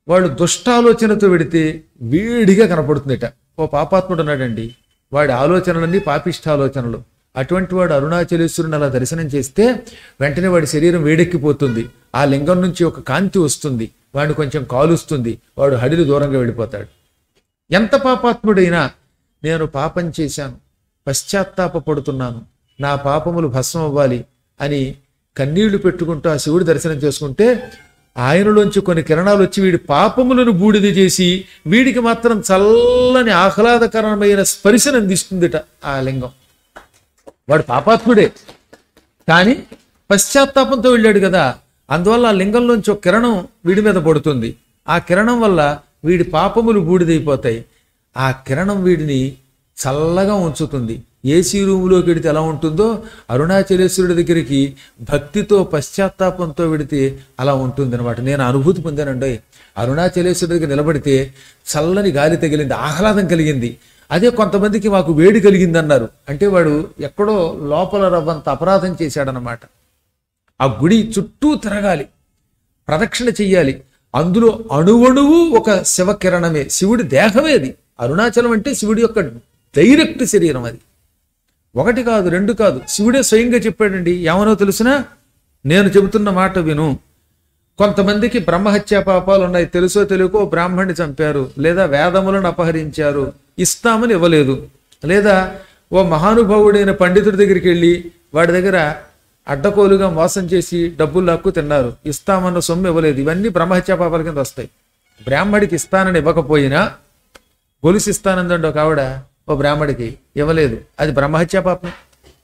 వాళ్ళు దుష్టాలోచనతో వెడితే వేడిగా కనపడుతుందట. ఓ పాపాత్ముడు ఉన్నాడండి, వాడి ఆలోచనలన్నీ పాపిష్ట ఆలోచనలు. అటువంటి వాడు అరుణాచలేశ్వరుని అలా దర్శనం చేస్తే వెంటనే వాడి శరీరం వేడెక్కిపోతుంది, ఆ లింగం నుంచి ఒక కాంతి వస్తుంది, వాడిని కొంచెం కాలుస్తుంది, వాడు హడిలు దూరంగా వెళ్ళిపోతాడు. ఎంత పాపాత్ముడైనా నేను పాపం చేశాను, పశ్చాత్తాప పడుతున్నాను, నా పాపములు భస్మం అవ్వాలి అని కన్నీళ్లు పెట్టుకుంటూ ఆ శివుడి దర్శనం చేసుకుంటే ఆయనలోంచి కొన్ని కిరణాలు వచ్చి వీడి పాపములను బూడిద చేసి వీడికి మాత్రం చల్లని ఆహ్లాదకరమైన స్పర్శను అందిస్తుందిట ఆ లింగం. వాడు పాపాత్ముడే కానీ పశ్చాత్తాపంతో వెళ్ళాడు కదా, అందువల్ల ఆ లింగంలోంచి ఒక కిరణం వీడి మీద పడుతుంది. ఆ కిరణం వల్ల వీడి పాపములు బూడిదైపోతాయి. ఆ కిరణం వీడిని చల్లగా ఉంచుతుంది. ఏసీ రూములోకి వెడితే ఎలా ఉంటుందో అరుణాచలేశ్వరుడి దగ్గరికి భక్తితో పశ్చాత్తాపంతో వెడితే అలా ఉంటుంది అనమాట. నేను అనుభూతి పొందానండి. అరుణాచలేశ్వరుడి దగ్గర నిలబడితే చల్లని గాలి తగిలింది, ఆహ్లాదం కలిగింది. అదే కొంతమందికి మాకు వేడి కలిగింది అన్నారు అంటే వాడు ఎక్కడో లోపల రవ్వంత అపరాధం చేశాడనమాట. ఆ గుడి చుట్టూ తిరగాలి, ప్రదక్షిణ చెయ్యాలి. అందులో అణువణువు ఒక శివకిరణమే, శివుడి దేహమే అది. అరుణాచలం అంటే శివుడి యొక్క డైరెక్ట్ శరీరం అది. ఒకటి కాదు, రెండు కాదు, శివుడే స్వయంగా చెప్పాడండి. ఏమనో తెలుసునా, నేను చెబుతున్న మాట విను. కొంతమందికి బ్రహ్మహత్యా పాపాలు ఉన్నాయి, తెలుసో తెలియకో బ్రాహ్మణ్ణి చంపారు, లేదా వేదములను అపహరించారు, ఇస్తామని ఇవ్వలేదు, లేదా ఓ మహానుభావుడైన పండితుడి దగ్గరికి వెళ్ళి వాడి దగ్గర అడ్డకోలుగా మోసం చేసి డబ్బులు లాక్కు తిన్నారు, ఇస్తామన్న సొమ్ము ఇవ్వలేదు. ఇవన్నీ బ్రహ్మహత్యా పాపాల కింద వస్తాయి. బ్రాహ్మడికి ఇస్తానని ఇవ్వకపోయినా గొలుసు ఇస్తానందండి ఒక ఆవిడ ఓ బ్రాహ్మడికి, ఇవ్వలేదు, అది బ్రహ్మహత్యా పాపమే.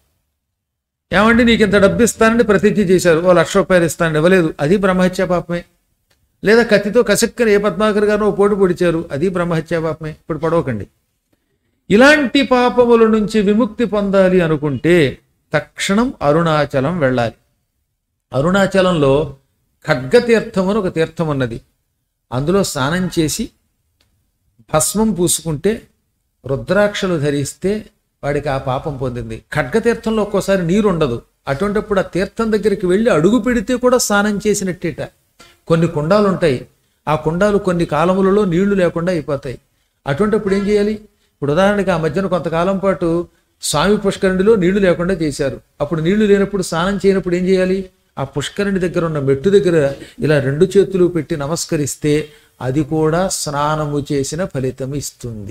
ఏమండి నీకు ఇంత డబ్బు ఇస్తానని ప్రతిజ్ఞ చేశారు, ఓ లక్ష రూపాయలు ఇస్తానని ఇవ్వలేదు, అది బ్రహ్మహత్యా పాపమే. లేదా కత్తితో కసక్కని ఏ పద్మాకర్ గారు ఓ పోటు పొడిచారు, అది బ్రహ్మహత్యా పాపమే. ఇప్పుడు పడవకండి. ఇలాంటి పాపముల నుంచి విముక్తి పొందాలి అనుకుంటే తక్షణం అరుణాచలం వెళ్ళాలి. అరుణాచలంలో ఖడ్గతీర్థం అని ఒక తీర్థం ఉన్నది. అందులో స్నానం చేసి భస్మం పూసుకుంటే, రుద్రాక్షలు ధరిస్తే వాడికి ఆ పాపం పొందింది. ఖడ్గతీర్థంలో ఒక్కోసారి నీరు ఉండదు, అటువంటిప్పుడు ఆ తీర్థం దగ్గరికి వెళ్ళి అడుగు పెడితే కూడా స్నానం చేసినట్టేట. కొన్ని కుండాలు ఉంటాయి, ఆ కుండాలు కొన్ని కాలములలో నీళ్లు లేకుండా అయిపోతాయి. అటువంటిప్పుడు ఏం చేయాలి? ఇప్పుడు ఉదాహరణకి ఆ మధ్యన కొంతకాలం పాటు స్వామి పుష్కరిణిలో నీళ్లు లేకుండా చేశారు. అప్పుడు నీళ్లు లేనప్పుడు స్నానం చేయనప్పుడు ఏం చేయాలి? ఆ పుష్కరిణి దగ్గర ఉన్న మెట్టు దగ్గర ఇలా రెండు చేతులు పెట్టి నమస్కరిస్తే అది కూడా స్నానము చేసిన ఫలితం ఇస్తుంది.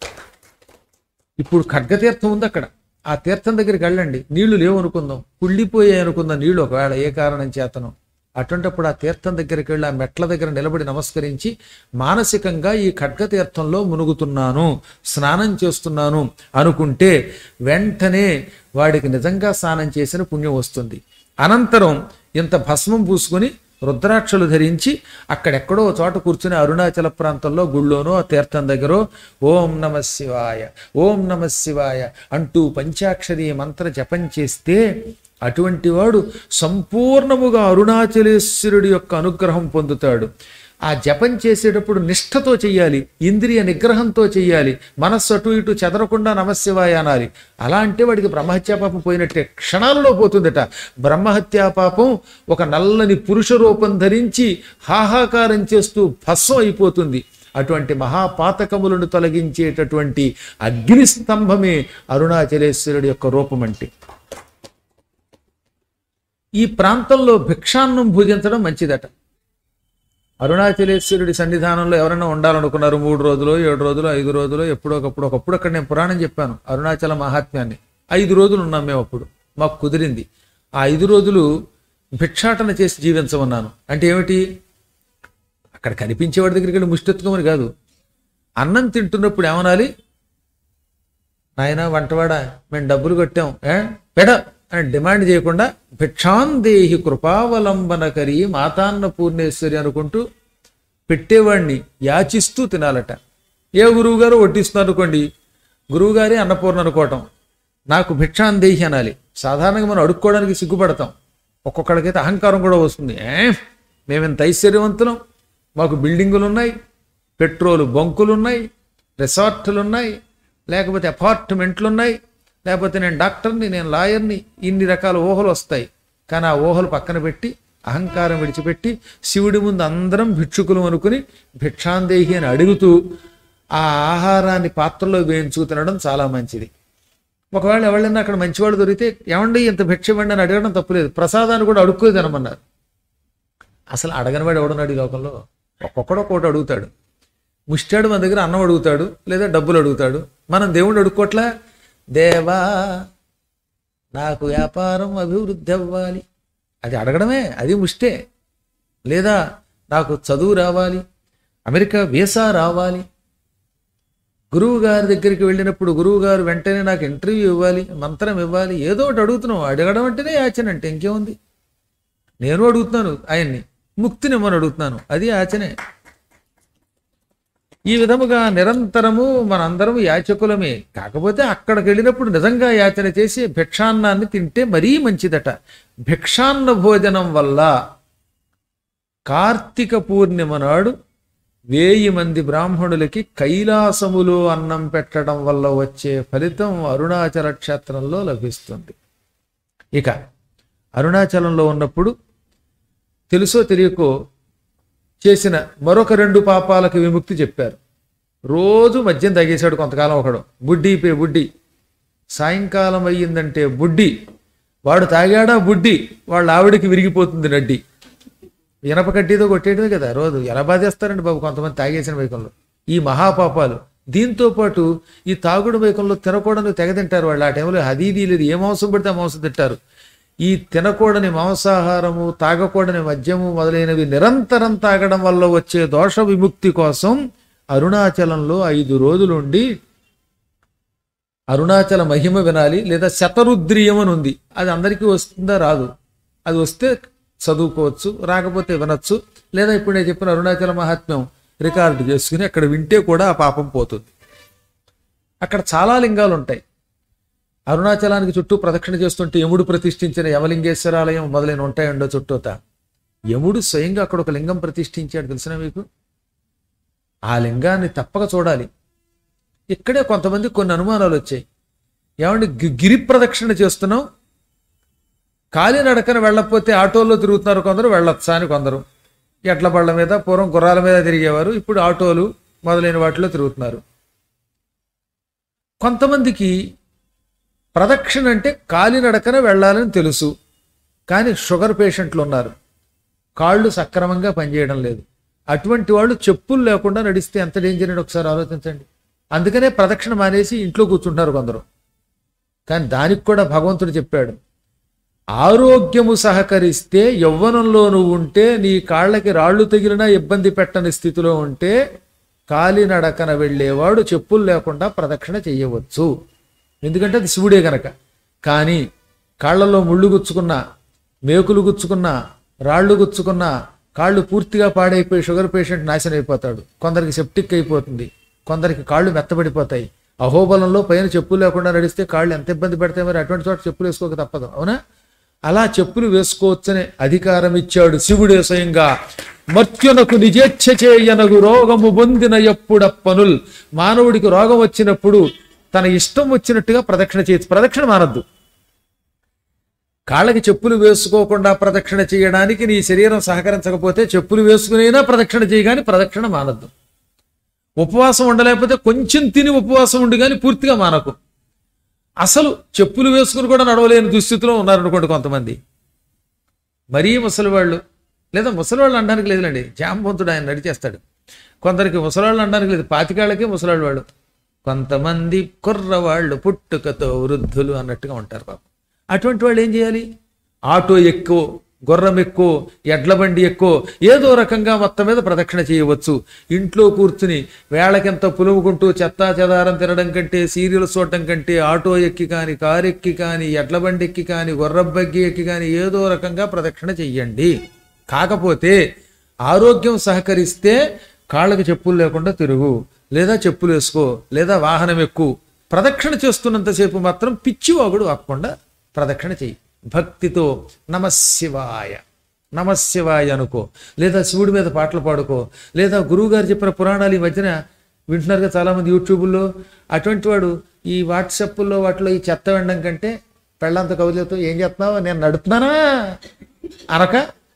ఇప్పుడు ఖడ్గతీర్థం ఉంది అక్కడ, ఆ తీర్థం దగ్గరికి వెళ్ళండి. నీళ్లు లేవు అనుకుందాం, కుళ్ళిపోయాయి అనుకుందాం నీళ్లు, ఒకవేళ ఏ కారణం చేతనం. అటువంటిప్పుడు ఆ తీర్థం దగ్గరికి వెళ్ళి ఆ మెట్ల దగ్గర నిలబడి నమస్కరించి మానసికంగా ఈ ఖడ్గతీర్థంలో మునుగుతున్నాను, స్నానం చేస్తున్నాను అనుకుంటే వెంటనే వాడికి నిజంగా స్నానం చేసిన పుణ్యం వస్తుంది. అనంతరం ఇంత భస్మం పూసుకొని రుద్రాక్షలు ధరించి అక్కడెక్కడో చోట కూర్చుని అరుణాచల ప్రాంతంలో గుళ్ళోనో ఆ తీర్థం దగ్గర ఓం నమ శివాయ ఓం నమ శివాయ అంటూ పంచాక్షరి మంత్ర జపం చేస్తే అటువంటి వాడు సంపూర్ణముగా అరుణాచలేశ్వరుడి యొక్క అనుగ్రహం పొందుతాడు. ఆ జపం చేసేటప్పుడు నిష్ఠతో చెయ్యాలి, ఇంద్రియ నిగ్రహంతో చెయ్యాలి, మనస్సు అటు ఇటు చెదరకుండా నమశివాయ అనాలి. అలా అంటే వాడికి బ్రహ్మహత్యా పాపం పోయినట్టే, క్షణాలలో పోతుందట. బ్రహ్మహత్యా పాపం ఒక నల్లని పురుష రూపం ధరించి హాహాకారం చేస్తూ భస్వం అయిపోతుంది. అటువంటి మహాపాతకములను తొలగించేటటువంటి అగ్నిస్తంభమే అరుణాచలేశ్వరుడి యొక్క రూపం అంటే. ఈ ప్రాంతంలో భిక్షాన్నం భుజించడం మంచిదట. అరుణాచలేశ్వరుడి సన్నిధానంలో ఎవరైనా ఉండాలనుకున్నారు మూడు రోజులు ఏడు రోజులు ఐదు రోజులు ఎప్పుడో ఒకప్పుడు ఒకప్పుడు అక్కడ నేను పురాణం చెప్పాను అరుణాచల మహాత్మ్యాన్ని. ఐదు రోజులు ఉన్నాం మేము, అప్పుడు మాకు కుదిరింది. ఆ ఐదు రోజులు భిక్షాటన చేసి జీవించమన్నాను. అంటే ఏమిటి? అక్కడ కనిపించేవాడి దగ్గరికి వెళ్ళి ముష్టెత్తుకోమని కాదు, అన్నం తింటున్నప్పుడు ఏమనాలి? నాయన వంటవాడా మేము డబ్బులు కట్టాం ఏ పెడ అని డిమాండ్ చేయకుండా భిక్షాందేహి కృపావలంబనకరి మాతాన్న పూర్ణేశ్వరి అనుకుంటూ పెట్టేవాడిని యాచిస్తూ తినాలట. ఏ గురువుగారు వడ్డిస్తున్నారు అనుకోండి, గురువుగారే అన్నపూర్ణ అనుకోవటం, నాకు భిక్షాందేహి అనాలి. సాధారణంగా మనం అడుక్కోవడానికి సిగ్గుపడతాం, ఒక్కొక్కడికైతే అహంకారం కూడా వస్తుంది. ఏ మేమెంత ఐశ్వర్యవంతులం, మాకు బిల్డింగులు ఉన్నాయి, పెట్రోలు బంకులు ఉన్నాయి, రిసార్టులు ఉన్నాయి, లేకపోతే అపార్ట్మెంట్లు ఉన్నాయి, లేకపోతే నేను డాక్టర్ని, నేను లాయర్ని, ఇన్ని రకాల ఊహలు వస్తాయి. కానీ ఆ ఊహలు పక్కన పెట్టి అహంకారం విడిచిపెట్టి శివుడి ముందు అందరం భిక్షుకులు అనుకుని భిక్షాందేహి అని అడుగుతూ ఆ ఆహారాన్ని పాత్రలో వేయించుకు తినడం చాలా మంచిది. ఒకవేళ ఎవరైనా అక్కడ మంచివాడు దొరికితే ఏమండి ఇంత భిక్ష ఇవ్వండి అని అడగడం తప్పులేదు. ప్రసాదాన్ని కూడా అడుక్కు తినమన్నారు. అసలు అడగనివాడు ఎవడన్నాడు ఈ లోకంలో? ఒక్కొక్కడు ఒక్కొక్కటి అడుగుతాడు. ముష్టాడు మన దగ్గర అన్నం అడుగుతాడు, లేదా డబ్బులు అడుగుతాడు. మనం దేవుడు అడుక్కోట్లా, దేవా నాకు వ్యాపారం అభివృద్ధి అవ్వాలి, అది అడగడమే, అది ముష్టే. లేదా నాకు చదువు రావాలి, అమెరికా వీసా రావాలి, గురువు గారి దగ్గరికి వెళ్ళినప్పుడు గురువు గారు వెంటనే నాకు ఇంటర్వ్యూ ఇవ్వాలి, మంత్రం ఇవ్వాలి, ఏదో ఒకటి అడుగుతున్నావు. అడగడం అంటేనే యాచన అంటే ఇంకేముంది. నేను అడుగుతున్నాను ఆయన్ని, ముక్తినిమ్మని అడుగుతున్నాను, అది యాచనే. ఈ విధముగా నిరంతరము మనందరం యాచకులమే. కాకపోతే అక్కడికి వెళ్ళినప్పుడు నిజంగా యాచన చేసి భిక్షాన్నాన్ని తింటే మరీ మంచిదట. భిక్షాన్న భోజనం వల్ల కార్తీక పూర్ణిమ నాడు వేయి మంది బ్రాహ్మణులకి కైలాసములో అన్నం పెట్టడం వల్ల వచ్చే ఫలితం అరుణాచల క్షేత్రంలో లభిస్తుంది. ఇక అరుణాచలంలో ఉన్నప్పుడు తెలుసో తెలియకో చేసిన మరొక రెండు పాపాలకు విముక్తి చెప్పారు. రోజు మద్యం తాగేశాడు కొంతకాలం ఒకడు, బుడ్డి పే బుడ్డి. సాయంకాలం అయ్యిందంటే బుడ్డి, వాడు తాగాడా బుడ్డి, వాళ్ళ ఆవిడికి విరిగిపోతుంది నడ్డి. ఇనప కడ్డీతో కొట్టేయడమే కదా రోజు. ఎలా బాధేస్తారండి బాబు కొంతమంది తాగేసిన వైకంలో. ఈ మహాపాపాలు. దీంతో పాటు ఈ తాగుడు వైకంలో తినకూడని తెగ తింటారు వాళ్ళు. ఆ టైంలో హదీదీ లేదు, ఏ మాంసం పడితే ఆ మాంసం తింటారు. ఈ తినకూడని మాంసాహారము, తాగకూడని మద్యము మొదలైనవి నిరంతరం తాగడం వల్ల వచ్చే దోష విముక్తి కోసం అరుణాచలంలో ఐదు రోజులుండి అరుణాచల మహిమ వినాలి. లేదా శతరుద్రియం అని ఉంది, అది అందరికీ వస్తుందా రాదు. అది వస్తే చదువుకోవచ్చు, రాకపోతే వినొచ్చు. లేదా ఇప్పుడు నేను చెప్పిన అరుణాచల మహాత్మ్యం రికార్డు చేసుకుని అక్కడ వింటే కూడా ఆ పాపం పోతుంది. అక్కడ చాలా లింగాలు ఉంటాయి. అరుణాచలానికి చుట్టూ ప్రదక్షిణ చేస్తుంటే యముడు ప్రతిష్ఠించిన యమలింగేశ్వరాలయం మొదలైన ఉంటాయండో చుట్టూత. యముడు స్వయంగా అక్కడ ఒక లింగం ప్రతిష్ఠించాడు, తెలిసిన మీకు? ఆ లింగాన్ని తప్పక చూడాలి. ఇక్కడే కొంతమంది కొన్ని అనుమానాలు వచ్చాయి. ఏమంటే గిరి ప్రదక్షిణ చేస్తున్నాం, కాలినడకన వెళ్ళకపోతే ఆటోల్లో తిరుగుతున్నారు కొందరు, వెళ్ళొచ్చా అని కొందరు. ఎడ్ల బళ్ళ మీద పూర్వం గుర్రాల మీద తిరిగేవారు, ఇప్పుడు ఆటోలు మొదలైన వాటిలో తిరుగుతున్నారు. కొంతమందికి ప్రదక్షిణ అంటే కాలినడకన వెళ్ళాలని తెలుసు, కానీ షుగర్ పేషెంట్లు ఉన్నారు, కాళ్ళు సక్రమంగా పనిచేయడం లేదు. అటువంటి వాళ్ళు చెప్పులు లేకుండా నడిస్తే ఎంత డేంజర్ అని ఒకసారి ఆలోచించండి. అందుకనే ప్రదక్షిణ మానేసి ఇంట్లో కూర్చుంటున్నారు కొందరు. కానీ దానికి కూడా భగవంతుడు చెప్పాడు, ఆరోగ్యము సహకరిస్తే, యవ్వనంలో నువ్వు ఉంటే, నీ కాళ్ళకి రాళ్ళు తగిలినా ఇబ్బంది పెట్టని స్థితిలో ఉంటే కాలినడకన వెళ్ళేవాడు చెప్పులు లేకుండా ప్రదక్షిణ చేయవచ్చు. ఎందుకంటే అది శివుడే గనక. కానీ కాళ్ళల్లో ముళ్ళు గుచ్చుకున్నా, మేకులు గుచ్చుకున్నా, రాళ్ళు గుచ్చుకున్నా కాళ్ళు పూర్తిగా పాడైపోయి షుగర్ పేషెంట్ నాశనం అయిపోతాడు. కొందరికి సెప్టిక్ అయిపోతుంది, కొందరికి కాళ్ళు మెత్తబడిపోతాయి. అహోబలంలో పైన చెప్పులు లేకుండా నడిస్తే కాళ్ళు ఎంత ఇబ్బంది పెడతాయి. మరి అటువంటి చోట చెప్పులు వేసుకోక తప్పదు, అవునా? అలా చెప్పులు వేసుకోవచ్చనే అధికారం ఇచ్చాడు శివుడే స్వయంగా. మర్త్యునకు నిజేచ్ఛ చేయనగు రోగము పొందిన ఎప్పుడప్పనుల్. మానవుడికి రోగం వచ్చినప్పుడు తన ఇష్టం వచ్చినట్టుగా ప్రదక్షిణ చేయొచ్చు, ప్రదక్షిణ మానద్దు. కాళ్ళకి చెప్పులు వేసుకోకుండా ప్రదక్షిణ చేయడానికి నీ శరీరం సహకరించకపోతే చెప్పులు వేసుకునైనా ప్రదక్షిణ చేయగాని ప్రదక్షిణ మానద్దు. ఉపవాసం ఉండలేకపోతే కొంచెం తిని ఉపవాసం ఉండి కానీ పూర్తిగా మానకు. అసలు చెప్పులు వేసుకుని కూడా నడవలేని దుస్థితిలో ఉన్నారనుకోండి కొంతమంది, మరీ ముసలివాళ్ళు. లేదా ముసలివాళ్ళు అనడానికి లేదులేండి, జాంబవంతుడు ఆయన నడిచేస్తాడు. కొందరికి ముసలాళ్ళు అనడానికి లేదు, పాతికాళ్ళకే ముసలాళ్ళు వాళ్ళు. కొంతమంది కుర్రవాళ్ళు పుట్టుకతో వృద్ధులు అన్నట్టుగా ఉంటారు పాపం. అటువంటి వాళ్ళు ఏం చేయాలి? ఆటో ఎక్కువ, గుర్రం ఎక్కువ, ఎడ్ల బండి ఎక్కువ, ఏదో రకంగా మొత్తం మీద ప్రదక్షిణ చేయవచ్చు. ఇంట్లో కూర్చుని వేళకింత పులుముకుంటూ చెత్తా చెదారం తినడం కంటే, సీరియల్స్ చూడటం కంటే, ఆటో ఎక్కి కానీ, కారు ఎక్కి కానీ, ఎడ్ల బండి ఎక్కి కానీ, గుర్రం బగ్గి ఎక్కి కానీ ఏదో రకంగా ప్రదక్షిణ చెయ్యండి. కాకపోతే ఆరోగ్యం సహకరిస్తే కాళ్ళకి చెప్పులు లేకుండా తిరుగు, లేదా చెప్పులు వేసుకో, లేదా వాహనం ఎక్కువ. ప్రదక్షిణ చేస్తున్నంతసేపు మాత్రం పిచ్చివాగుడు ఆకుండా ప్రదక్షిణ చెయ్యి. భక్తితో నమశివాయ నమశివాయ అనుకో, లేదా శివుడి మీద పాటలు పాడుకో, లేదా గురువు గారు చెప్పిన పురాణాలు ఈ మధ్యన వింటున్నారుగా చాలామంది యూట్యూబుల్లో. అటువంటి వాడు ఈ వాట్సాప్లో వాటిలో ఈ చెత్త వినడం కంటే పెళ్ళంత కవులతో ఏం చేస్తున్నావు, నేను నడుపుతున్నానా అనక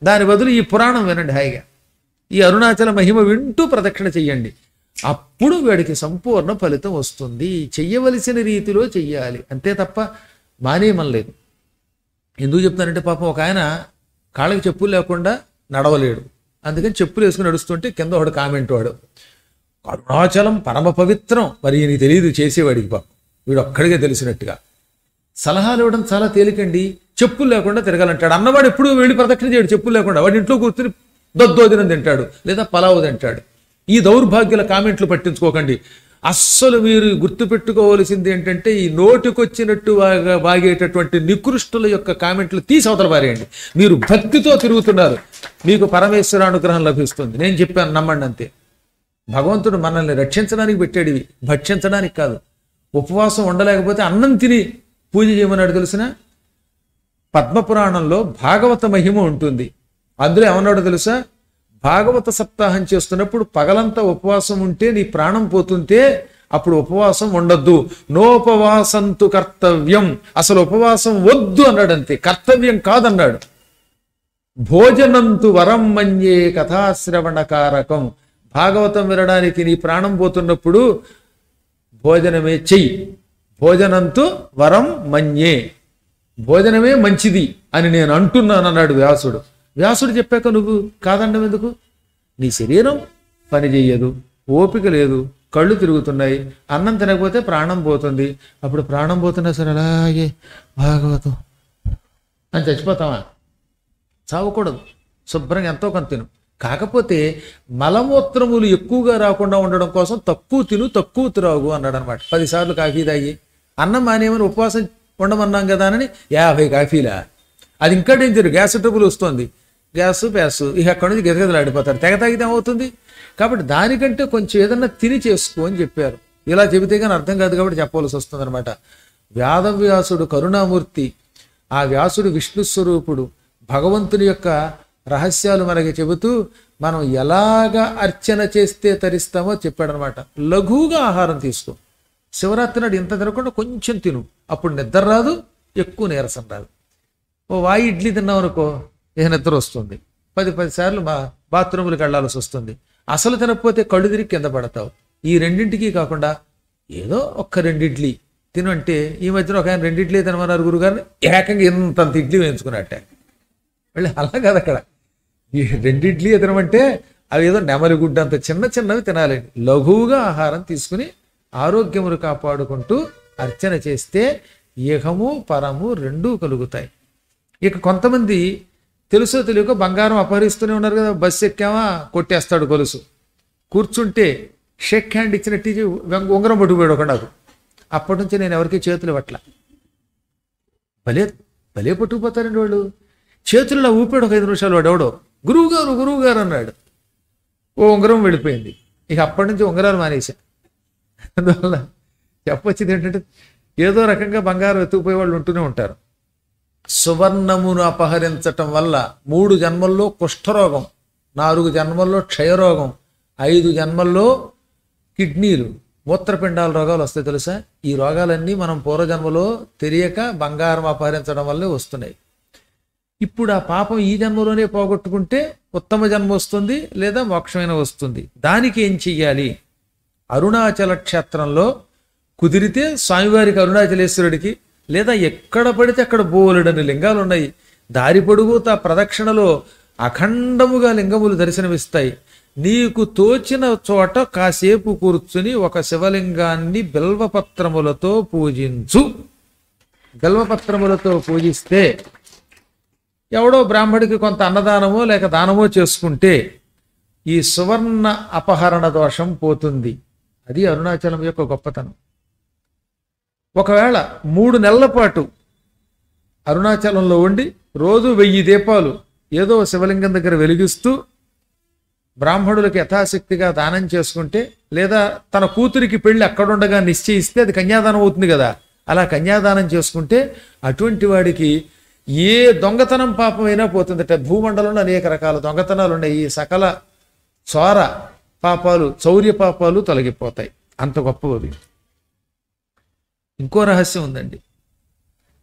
దాని బదులు ఈ పురాణం వినండి హాయిగా. ఈ అరుణాచల మహిమ వింటూ ప్రదక్షిణ చెయ్యండి. అప్పుడు వాడికి సంపూర్ణ ఫలితం వస్తుంది. చెయ్యవలసిన రీతిలో చెయ్యాలి అంతే తప్ప మానేయమనలేదు. ఎందుకు చెప్తానంటే పాపం ఒక ఆయన కాళ్ళకి చెప్పులు లేకుండా నడవలేడు. అందుకని చెప్పులు వేసుకుని నడుస్తుంటే కింద వాడు కామెంట్ వాడు, అరుణాచలం పరమ పవిత్రం. మరి ఈయనకి తెలియదు చేసేవాడికి, పాపం వీడు ఒక్కడిగా తెలిసినట్టుగా. సలహాలు ఇవ్వడం చాలా తేలికండి. చెప్పులు లేకుండా తిరగాలంటాడు అన్నవాడు ఎప్పుడు వెళ్ళి ప్రదక్షిణ చేయడు చెప్పులు లేకుండా. వాడి ఇంట్లో కూర్చుని దద్దోదినం తింటాడు లేదా పలావు తింటాడు. ఈ దౌర్భాగ్యుల కామెంట్లు పట్టించుకోకండి. అస్సలు మీరు గుర్తుపెట్టుకోవలసింది ఏంటంటే ఈ నోటికొచ్చినట్టు వాగా వాగేటటువంటి నికృష్టుల యొక్క కామెంట్లు తీసి అవతల పారేయండి. మీరు భక్తితో తిరుగుతున్నారు, మీకు పరమేశ్వర అనుగ్రహం లభిస్తుంది. నేను చెప్పాను, నమ్మండి అంతే. భగవంతుడు మనల్ని రక్షించడానికి పెట్టాడు, ఇవి భక్షించడానికి కాదు. ఉపవాసం ఉండలేకపోతే అన్నం తిని పూజ చేయమన్నాడు తెలిసిన. పద్మపురాణంలో భాగవత మహిమ ఉంటుంది. అందులో ఏమన్నాడో తెలుసా, భాగవత సప్తాహం చేస్తున్నప్పుడు పగలంతా ఉపవాసం ఉంటే నీ ప్రాణం పోతుంటే అప్పుడు ఉపవాసం ఉండద్దు. నోపవాసంతు కర్తవ్యం, అసలు ఉపవాసం వద్దు అన్నాడు, అంతే, కర్తవ్యం కాదన్నాడు. భోజనంతు వరం మన్యే కథాశ్రవణకారకం, భాగవతం వినడానికి నీ ప్రాణం పోతున్నప్పుడు భోజనమే చెయ్యి. భోజనంతు వరం మన్యే, భోజనమే మంచిది అని నేను అంటున్నాను అన్నాడు వ్యాసుడు. వ్యాసుడు చెప్పాక నువ్వు కాదండం ఎందుకు? నీ శరీరం పని చెయ్యదు, ఓపిక లేదు, కళ్ళు తిరుగుతున్నాయి, అన్నం తినకపోతే ప్రాణం పోతుంది. అప్పుడు ప్రాణం పోతున్నా సరే అలాగే భాగవతం అని చచ్చిపోతావా? చావకూడదు, శుభ్రంగా ఎంతో కొంత తిను. కాకపోతే మలమూత్రములు ఎక్కువగా రాకుండా ఉండడం కోసం తక్కువ తిను, తక్కువ త్రాగు అన్నాడు అనమాట. పదిసార్లు కాఫీ తాగి అన్నం మానేమని ఉపవాసం ఉండమన్నాం కదా అని యాభై కాఫీలా, అది ఇంకా డేంజర్. గ్యాస్ ట్రబుల్ వస్తుంది, గ్యాస్ ప్యాస్, ఇక అక్కడి నుంచి గెదగదలు ఆడిపోతారు. తెగ తాగితే ఏమవుతుంది? కాబట్టి దానికంటే కొంచెం ఏదన్నా తిని చేసుకో అని చెప్పారు. ఇలా చెబితే కానీ అర్థం కాదు కాబట్టి చెప్పవలసి వస్తుంది అనమాట. వ్యాధవ్యాసుడు కరుణామూర్తి, ఆ వ్యాసుడు విష్ణు స్వరూపుడు, భగవంతుని యొక్క రహస్యాలు మనకి చెబుతూ మనం ఎలాగ అర్చన చేస్తే తరిస్తామో చెప్పాడనమాట. లఘువుగా ఆహారం తీసుకో, శివరాత్రి నాడు ఇంత తినకుండా కొంచెం తిను, అప్పుడు నిద్ర రాదు, ఎక్కువ నీరసం రాదు. ఓ వాయి ఇడ్లీ తిన్నావు అనుకో, ఇక నిద్ర వస్తుంది, పది పది సార్లు మా బాత్రూములకు వెళ్ళాల్సి వస్తుంది. అసలు తినకపోతే కళ్ళు తిరిగి కింద పడతావు. ఈ రెండింటికి కాకుండా ఏదో ఒక్క రెండు ఇడ్లీ తిను అంటే, ఈ మధ్యన ఒక ఆయన రెండు ఇడ్లీ తినమన్నారు గురుగారిని, ఏకంగా ఇంతంత ఇడ్లీ వేయించుకున్నట్టే. మళ్ళీ అలా కాదు, అక్కడ ఈ రెండు ఇడ్లీ తినమంటే అవి ఏదో నెమలి గుడ్డ అంత చిన్న చిన్నవి తినాలండి. లఘువుగా ఆహారం తీసుకుని ఆరోగ్యమును కాపాడుకుంటూ అర్చన చేస్తే ఇహము పరము రెండూ కలుగుతాయి. ఇక కొంతమంది తెలుసో తెలియక బంగారం అపహరిస్తూనే ఉన్నారు కదా. బస్సు ఎక్కామా కొట్టేస్తాడు గొలుసు, కూర్చుంటే షేక్ హ్యాండ్ ఇచ్చినట్టు ఉంగరం పట్టుకుపోయాడు ఒక నాకు. అప్పటి నుంచి నేను ఎవరికి చేతులు పట్ల. భలే భలే పట్టుకుపోతారండి వాళ్ళు. చేతుల్లో ఊపాడు ఒక ఐదు నిమిషాలు. వాడు ఎవడో గురువు గారు గురువు గారు అన్నాడు, ఓ ఉంగరం వెళ్ళిపోయింది. ఇక అప్పటి నుంచి ఉంగరాలు మానేశా. అందువల్ల చెప్పొచ్చింది ఏంటంటే, ఏదో రకంగా బంగారం ఎత్తుకుపోయే వాళ్ళు ఉంటూనే ఉంటారు. సువర్ణమును అపహరించటం వల్ల మూడు జన్మల్లో కుష్ఠరోగం, నాలుగు జన్మల్లో క్షయరోగం, ఐదు జన్మల్లో కిడ్నీలు, మూత్రపిండాల రోగాలు వస్తాయి తెలుసా. ఈ రోగాలన్నీ మనం పూర్వజన్మలో తెలియక బంగారం అపహరించడం వల్లే వస్తున్నాయి. ఇప్పుడు ఆ పాపం ఈ జన్మలోనే పోగొట్టుకుంటే ఉత్తమ జన్మ వస్తుంది, లేదా మోక్షమైన వస్తుంది. దానికి ఏం చెయ్యాలి? అరుణాచల క్షేత్రంలో కుదిరితే స్వామివారికి, అరుణాచలేశ్వరుడికి, లేదా ఎక్కడ పడితే అక్కడ బోలెడని లింగాలు ఉన్నాయి. దారి పొడుగుతా ప్రదక్షిణలో అఖండముగా లింగములు దర్శనమిస్తాయి. నీకు తోచిన చోట కాసేపు కూర్చుని ఒక శివలింగాన్ని బిల్వపత్రములతో పూజించు. బిల్వపత్రములతో పూజిస్తే ఎవడో బ్రాహ్మడికి కొంత అన్నదానమో లేక దానమో చేసుకుంటే ఈ సువర్ణ అపహరణ దోషం పోతుంది. అది అరుణాచలం యొక్క గొప్పతనం. ఒకవేళ మూడు నెలల పాటు అరుణాచలంలో ఉండి రోజు వెయ్యి దీపాలు ఏదో శివలింగం దగ్గర వెలిగిస్తూ బ్రాహ్మణులకు యథాశక్తిగా దానం చేసుకుంటే, లేదా తన కూతురికి పెళ్లి అక్కడుండగా నిశ్చయిస్తే అది కన్యాదానం అవుతుంది కదా, అలా కన్యాదానం చేసుకుంటే అటువంటి వాడికి ఏ దొంగతనం పాపమైనా పోతుందట. భూమండలంలో అనేక రకాల దొంగతనాలు ఉన్నాయి. ఈ సకల చోర పాపాలు, చౌర్య పాపాలు తొలగిపోతాయి. అంత గొప్పవి. ఇంకో రహస్యం ఉందండి.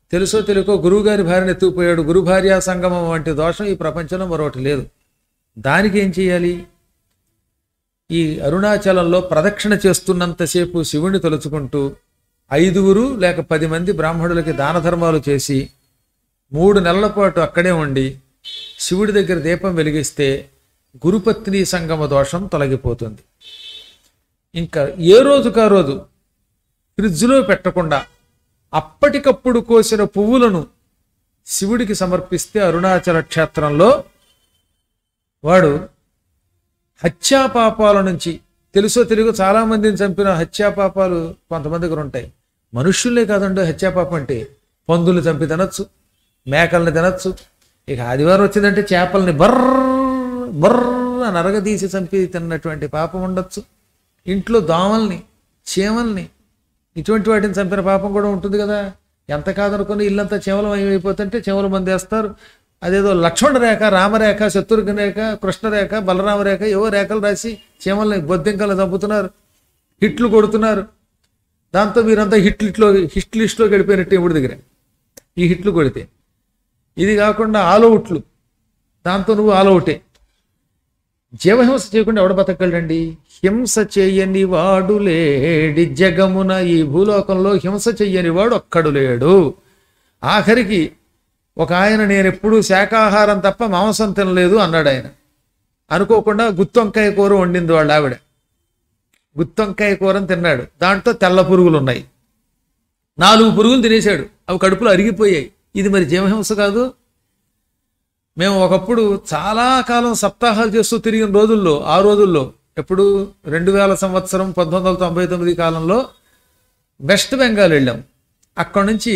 తెలుసో తెలుకో గురువుగారి భార్యను ఎత్తుకుపోయాడు, గురు భార్యా సంగమం వంటి దోషం ఈ ప్రపంచంలో మరొకటి లేదు. దానికి ఏం చేయాలి? ఈ అరుణాచలంలో ప్రదక్షిణ చేస్తున్నంతసేపు శివుణ్ణి తలుచుకుంటూ ఐదుగురు లేక పది మంది బ్రాహ్మణులకి దాన ధర్మాలు చేసి మూడు నెలల పాటు అక్కడే ఉండి శివుడి దగ్గర దీపం వెలిగిస్తే గురుపత్ని సంగమ దోషం తొలగిపోతుంది. ఇంకా ఏ రోజుకా రోజు ఫ్రిడ్జ్లో పెట్టకుండా అప్పటికప్పుడు కోసిన పువ్వులను శివుడికి సమర్పిస్తే అరుణాచల క్షేత్రంలో వాడు హత్యాపాపాల నుంచి, తెలుసో తెలుగు చాలా మందిని చంపిన హత్యాపాపాలు కొంతమంది దగ్గర ఉంటాయి. మనుష్యులే కాదండి హత్యాపాపం అంటే, పందులు చంపి తినచ్చు, మేకల్ని తినచ్చు. ఇక ఆదివారం వచ్చిందంటే చేపల్ని బర్ర బర్ర నరగదీసి చంపి తిన్నటువంటి పాపం ఉండొచ్చు. ఇంట్లో దోమల్ని, చీమల్ని, ఇటువంటి వాటిని చంపిన పాపం కూడా ఉంటుంది కదా. ఎంత కాదనుకుని ఇల్లంతా చీమలం అయిపోతుంటే చీమల మంది వేస్తారు. అదేదో లక్ష్మణ రేఖ, రామరేఖ, శత్రుఘ్న రేఖ, కృష్ణరేఖ, బలరామ రేఖ, ఏవో రేఖలు రాసి చీమల్ని బొద్దింకలు చంపుతున్నారు, హిట్లు కొడుతున్నారు. దాంతో మీరంతా హిట్ లిస్ట్లో హిట్ లిస్ట్లో గడిపోయినట్టు ఎవరి దగ్గర ఈ హిట్లు కొడితే. ఇది కాకుండా ఆల్అవుట్లు, దాంతో నువ్వు ఆల్అవుటే. జీవహింస చేయకుండా ఎవడ బతకగలండి? హింస చెయ్యని వాడు లేడి జగమున, ఈ భూలోకంలో హింస చెయ్యని వాడు ఒక్కడు లేడు. ఆఖరికి ఒక ఆయన నేను ఎప్పుడూ శాకాహారం తప్ప మాంసం తినలేదు అన్నాడు. ఆయన అనుకోకుండా గుత్తొంకాయ కూర వండింది వాళ్ళ ఆవిడ. గుత్తొంకాయ కూరని తిన్నాడు, దాంట్లో తెల్ల పురుగులు ఉన్నాయి. నాలుగు పురుగులు తినేశాడు, అవి కడుపులో అరిగిపోయాయి. ఇది మరి జీవహింస కాదు? మేము ఒకప్పుడు చాలా కాలం సప్తాహాలు చేస్తూ తిరిగిన రోజుల్లో, ఆ రోజుల్లో ఎప్పుడు రెండు వేల సంవత్సరం పంతొమ్మిది వందల తొంభై తొమ్మిది కాలంలో వెస్ట్ బెంగాల్ వెళ్ళాం. అక్కడి నుంచి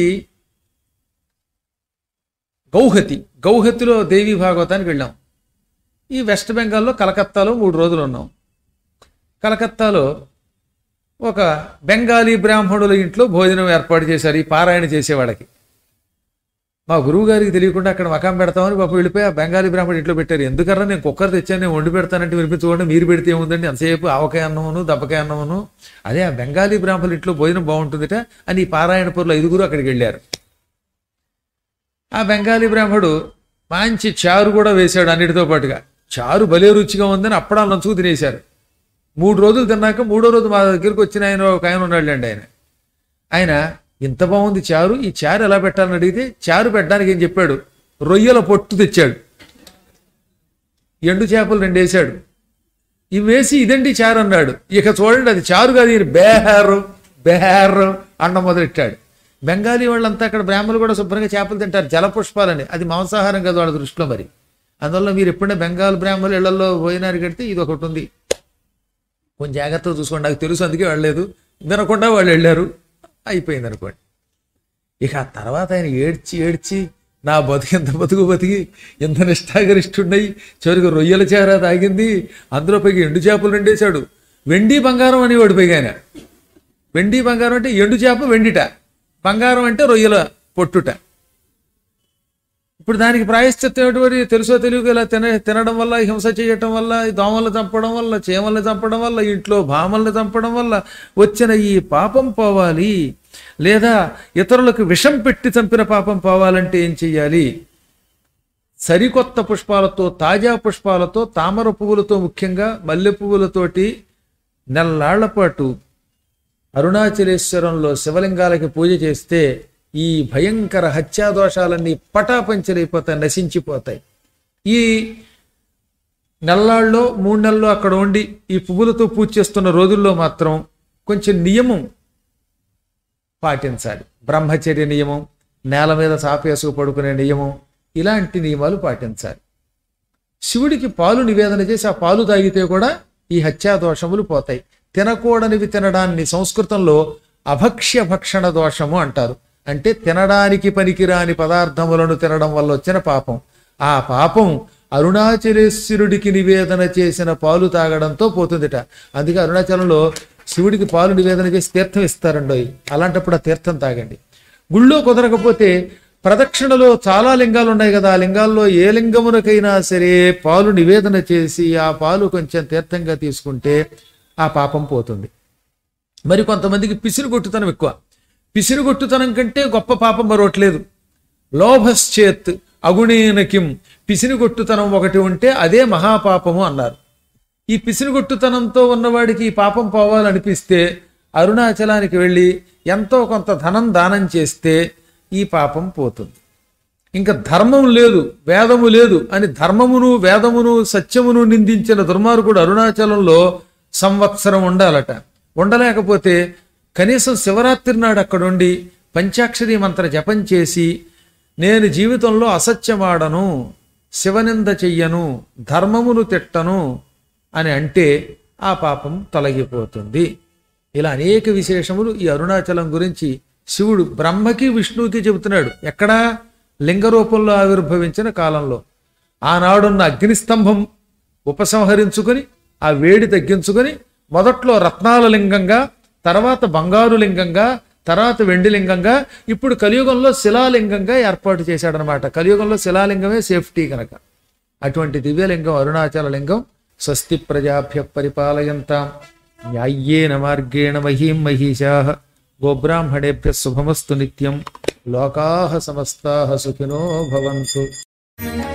గౌహతి, గౌహతిలో దేవీ భాగవతానికి వెళ్ళాం. ఈ వెస్ట్ బెంగాల్లో కలకత్తాలో మూడు రోజులు ఉన్నాం. కలకత్తాలో ఒక బెంగాలీ బ్రాహ్మణుల ఇంట్లో భోజనం ఏర్పాటు చేశారు ఈ పారాయణ చేసేవాళ్ళకి. మా గురువు గారికి తెలియకుండా అక్కడ మకాం పెడతామని పాప వెళ్ళిపోయి ఆ బెంగాలీ బ్రాహ్మణుడు ఇంట్లో పెట్టారు. ఎందుకన్నా నేను కుక్కర్ తెచ్చాను, నేను వండి పెడతానంటే వినిపించుకోండి, మీరు పెడితే ఏముందండి, అంతసేపు ఆవకాయ అన్నమును దెబ్బకాయ అన్నమును. అదే ఆ బెంగాలీ బ్రాహ్మణుల ఇంట్లో భోజనం బాగుంటుందిట అని ఈ పారాయణ పరులు ఐదుగురు అక్కడికి వెళ్ళారు. ఆ బెంగాలీ బ్రాహ్మడు మంచి చారు కూడా వేశాడు అన్నిటితో పాటుగా. చారు భలే రుచిగా ఉందని అప్పడాలు నంచుకు తినేశారు. మూడు రోజులు తిన్నాక మూడో రోజు మా దగ్గరికి వచ్చిన ఆయన ఒక ఆయన ఉన్నాడులేండి. ఆయన ఆయన ఇంత బాగుంది చారు, ఈ చారు ఎలా పెట్టాలని అడిగితే చారు పెట్టడానికి ఏం చెప్పాడు, రొయ్యల పొట్టు తెచ్చాడు, ఎండు చేపలు రెండు వేసాడు, ఇవి వేసి ఇదండి చారు అన్నాడు. ఇక చూడండి అది చారు కాదు, ఈయన బేహారు బేహారు అన్న మొదలెట్టాడు. బెంగాలీ వాళ్ళంతా అక్కడ బ్రాహ్మణులు కూడా శుభ్రంగా చేపలు తింటారు, జలపుష్పాలని, అది మాంసాహారం కాదు వాళ్ళ దృష్టిలో. మరి అందువల్ల మీరు ఎప్పుడైనా బెంగాల్ బ్రాహ్మణులు ఇళ్లలో పోయినారు కడితే ఇది ఒకటి ఉంది, కొంచెం జాగ్రత్తగా చూసుకోండి. నాకు తెలుసు, అందుకే వెళ్ళలేదు, వినకుండా వాళ్ళు వెళ్ళారు, అయిపోయింది అనుకోండి. ఇక ఆ తర్వాత ఆయన ఏడ్చి ఏడ్చి నా బతుకు ఎంత బతుకు బతికి ఎంత నిష్ఠాగరిష్ఠున్నాయి, చివరికి రొయ్యల చేర తాగింది, అందులో పైకి ఎండు చేపలు రెండేశాడు. వెండి బంగారం అనేవాడు పైగా ఆయన. వెండి బంగారం అంటే ఎండు చేప వెండిట, బంగారం అంటే రొయ్యల పొట్టుట. ఇప్పుడు దానికి ప్రాయశ్చిత్తం ఎటువంటి తెలుసో తెలియక ఇలా తిన తినడం వల్ల, హింస చేయటం వల్ల, దోమల్ని చంపడం వల్ల, చీమల్ని చంపడం వల్ల, ఇంట్లో భామల్ని చంపడం వల్ల వచ్చిన ఈ పాపం పోవాలి, లేదా ఇతరులకు విషం పెట్టి చంపిన పాపం పోవాలంటే ఏం చెయ్యాలి? సరికొత్త పుష్పాలతో, తాజా పుష్పాలతో, తామర పువ్వులతో, ముఖ్యంగా మల్లె పువ్వులతోటి నెల్లాళ్ల పాటు అరుణాచలేశ్వరంలో శివలింగాలకి పూజ చేస్తే ఈ భయంకర హత్యాదోషాలన్నీ పటాపంచలైపోతాయి, నశించిపోతాయి. ఈ నెల్లాళ్ళలో మూడు నెలల్లో అక్కడ ఉండి ఈ పువ్వులతో పూజ చేస్తున్న రోజుల్లో మాత్రం కొంచెం నియమం పాటించాలి. బ్రహ్మచర్య నియమం, నేల మీద చాపేసుకు పడుకునే నియమం, ఇలాంటి నియమాలు పాటించాలి. శివుడికి పాలు నివేదన చేసి ఆ పాలు తాగితే కూడా ఈ హత్యాదోషములు పోతాయి. తినకూడనివి తినడాన్ని సంస్కృతంలో అభక్ష్య భక్షణ దోషము అంటారు. అంటే తినడానికి పనికిరాని పదార్థములను తినడం వల్ల వచ్చిన పాపం. ఆ పాపం అరుణాచలేశ్వరుడికి నివేదన చేసిన పాలు తాగడంతో పోతుందిట. అందుకే అరుణాచలంలో శివుడికి పాలు నివేదన చేసి తీర్థం ఇస్తారండో, అలాంటప్పుడు ఆ తీర్థం తాగండి. గుళ్ళో కుదరకపోతే ప్రదక్షిణలో చాలా లింగాలు ఉన్నాయి కదా, ఆ లింగాల్లో ఏ లింగమునకైనా సరే పాలు నివేదన చేసి ఆ పాలు కొంచెం తీర్థంగా తీసుకుంటే ఆ పాపం పోతుంది. మరి కొంతమందికి పిసిరు కొట్టుతనం ఎక్కువ. పిసినిగొట్టుతనం కంటే గొప్ప పాపం మరొకట్లేదు. లోభశ్చేత్ అగుణేనకిం, పిసినిగొట్టుతనం ఒకటి ఉంటే అదే మహాపాపము అన్నారు. ఈ పిసినిగొట్టుతనంతో ఉన్నవాడికి ఈ పాపం పోవాలనిపిస్తే అరుణాచలానికి వెళ్ళి ఎంతో కొంత ధనం దానం చేస్తే ఈ పాపం పోతుంది. ఇంకా ధర్మం లేదు, వేదము లేదు అని ధర్మమును వేదమును సత్యమును నిందించిన దుర్మార్గుడు అరుణాచలంలో సంవత్సరం ఉండాలట. ఉండలేకపోతే కనీసం శివరాత్రి నాడు అక్కడుండి పంచాక్షరి మంత్ర జపం చేసి నేను జీవితంలో అసత్యమాడను, శివనింద చెయ్యను, ధర్మమును తిట్టను అని అంటే ఆ పాపం తొలగిపోతుంది. ఇలా అనేక విశేషములు ఈ అరుణాచలం గురించి శివుడు బ్రహ్మకి విష్ణువుకి చెబుతున్నాడు. ఎక్కడా? లింగ రూపంలో ఆవిర్భవించిన కాలంలో. ఆనాడున్న అగ్నిస్తంభం ఉపసంహరించుకొని ఆ వేడి తగ్గించుకొని మొదట్లో రత్నాల లింగంగా, తర్వాత బంగారు లింగంగా, తర్వాత వెండి లింగంగా, ఇప్పుడు కలియుగంలో శిలాలింగంగా ఏర్పాటు చేశాడనమాట. కలియుగంలో శిలాలింగమే సేఫ్టీ కనుక. అటువంటి దివ్యలింగం అరుణాచల లింగం. స్వస్తి ప్రజాభ్య పరిపాలయంతాం న్యాయ్యేన మార్గేణ మహీం మహిషాః గోబ్రాహ్మణేభ్య శుభమస్తు నిత్యం. లోకాః సమస్తాః సుఖినో భవంతు.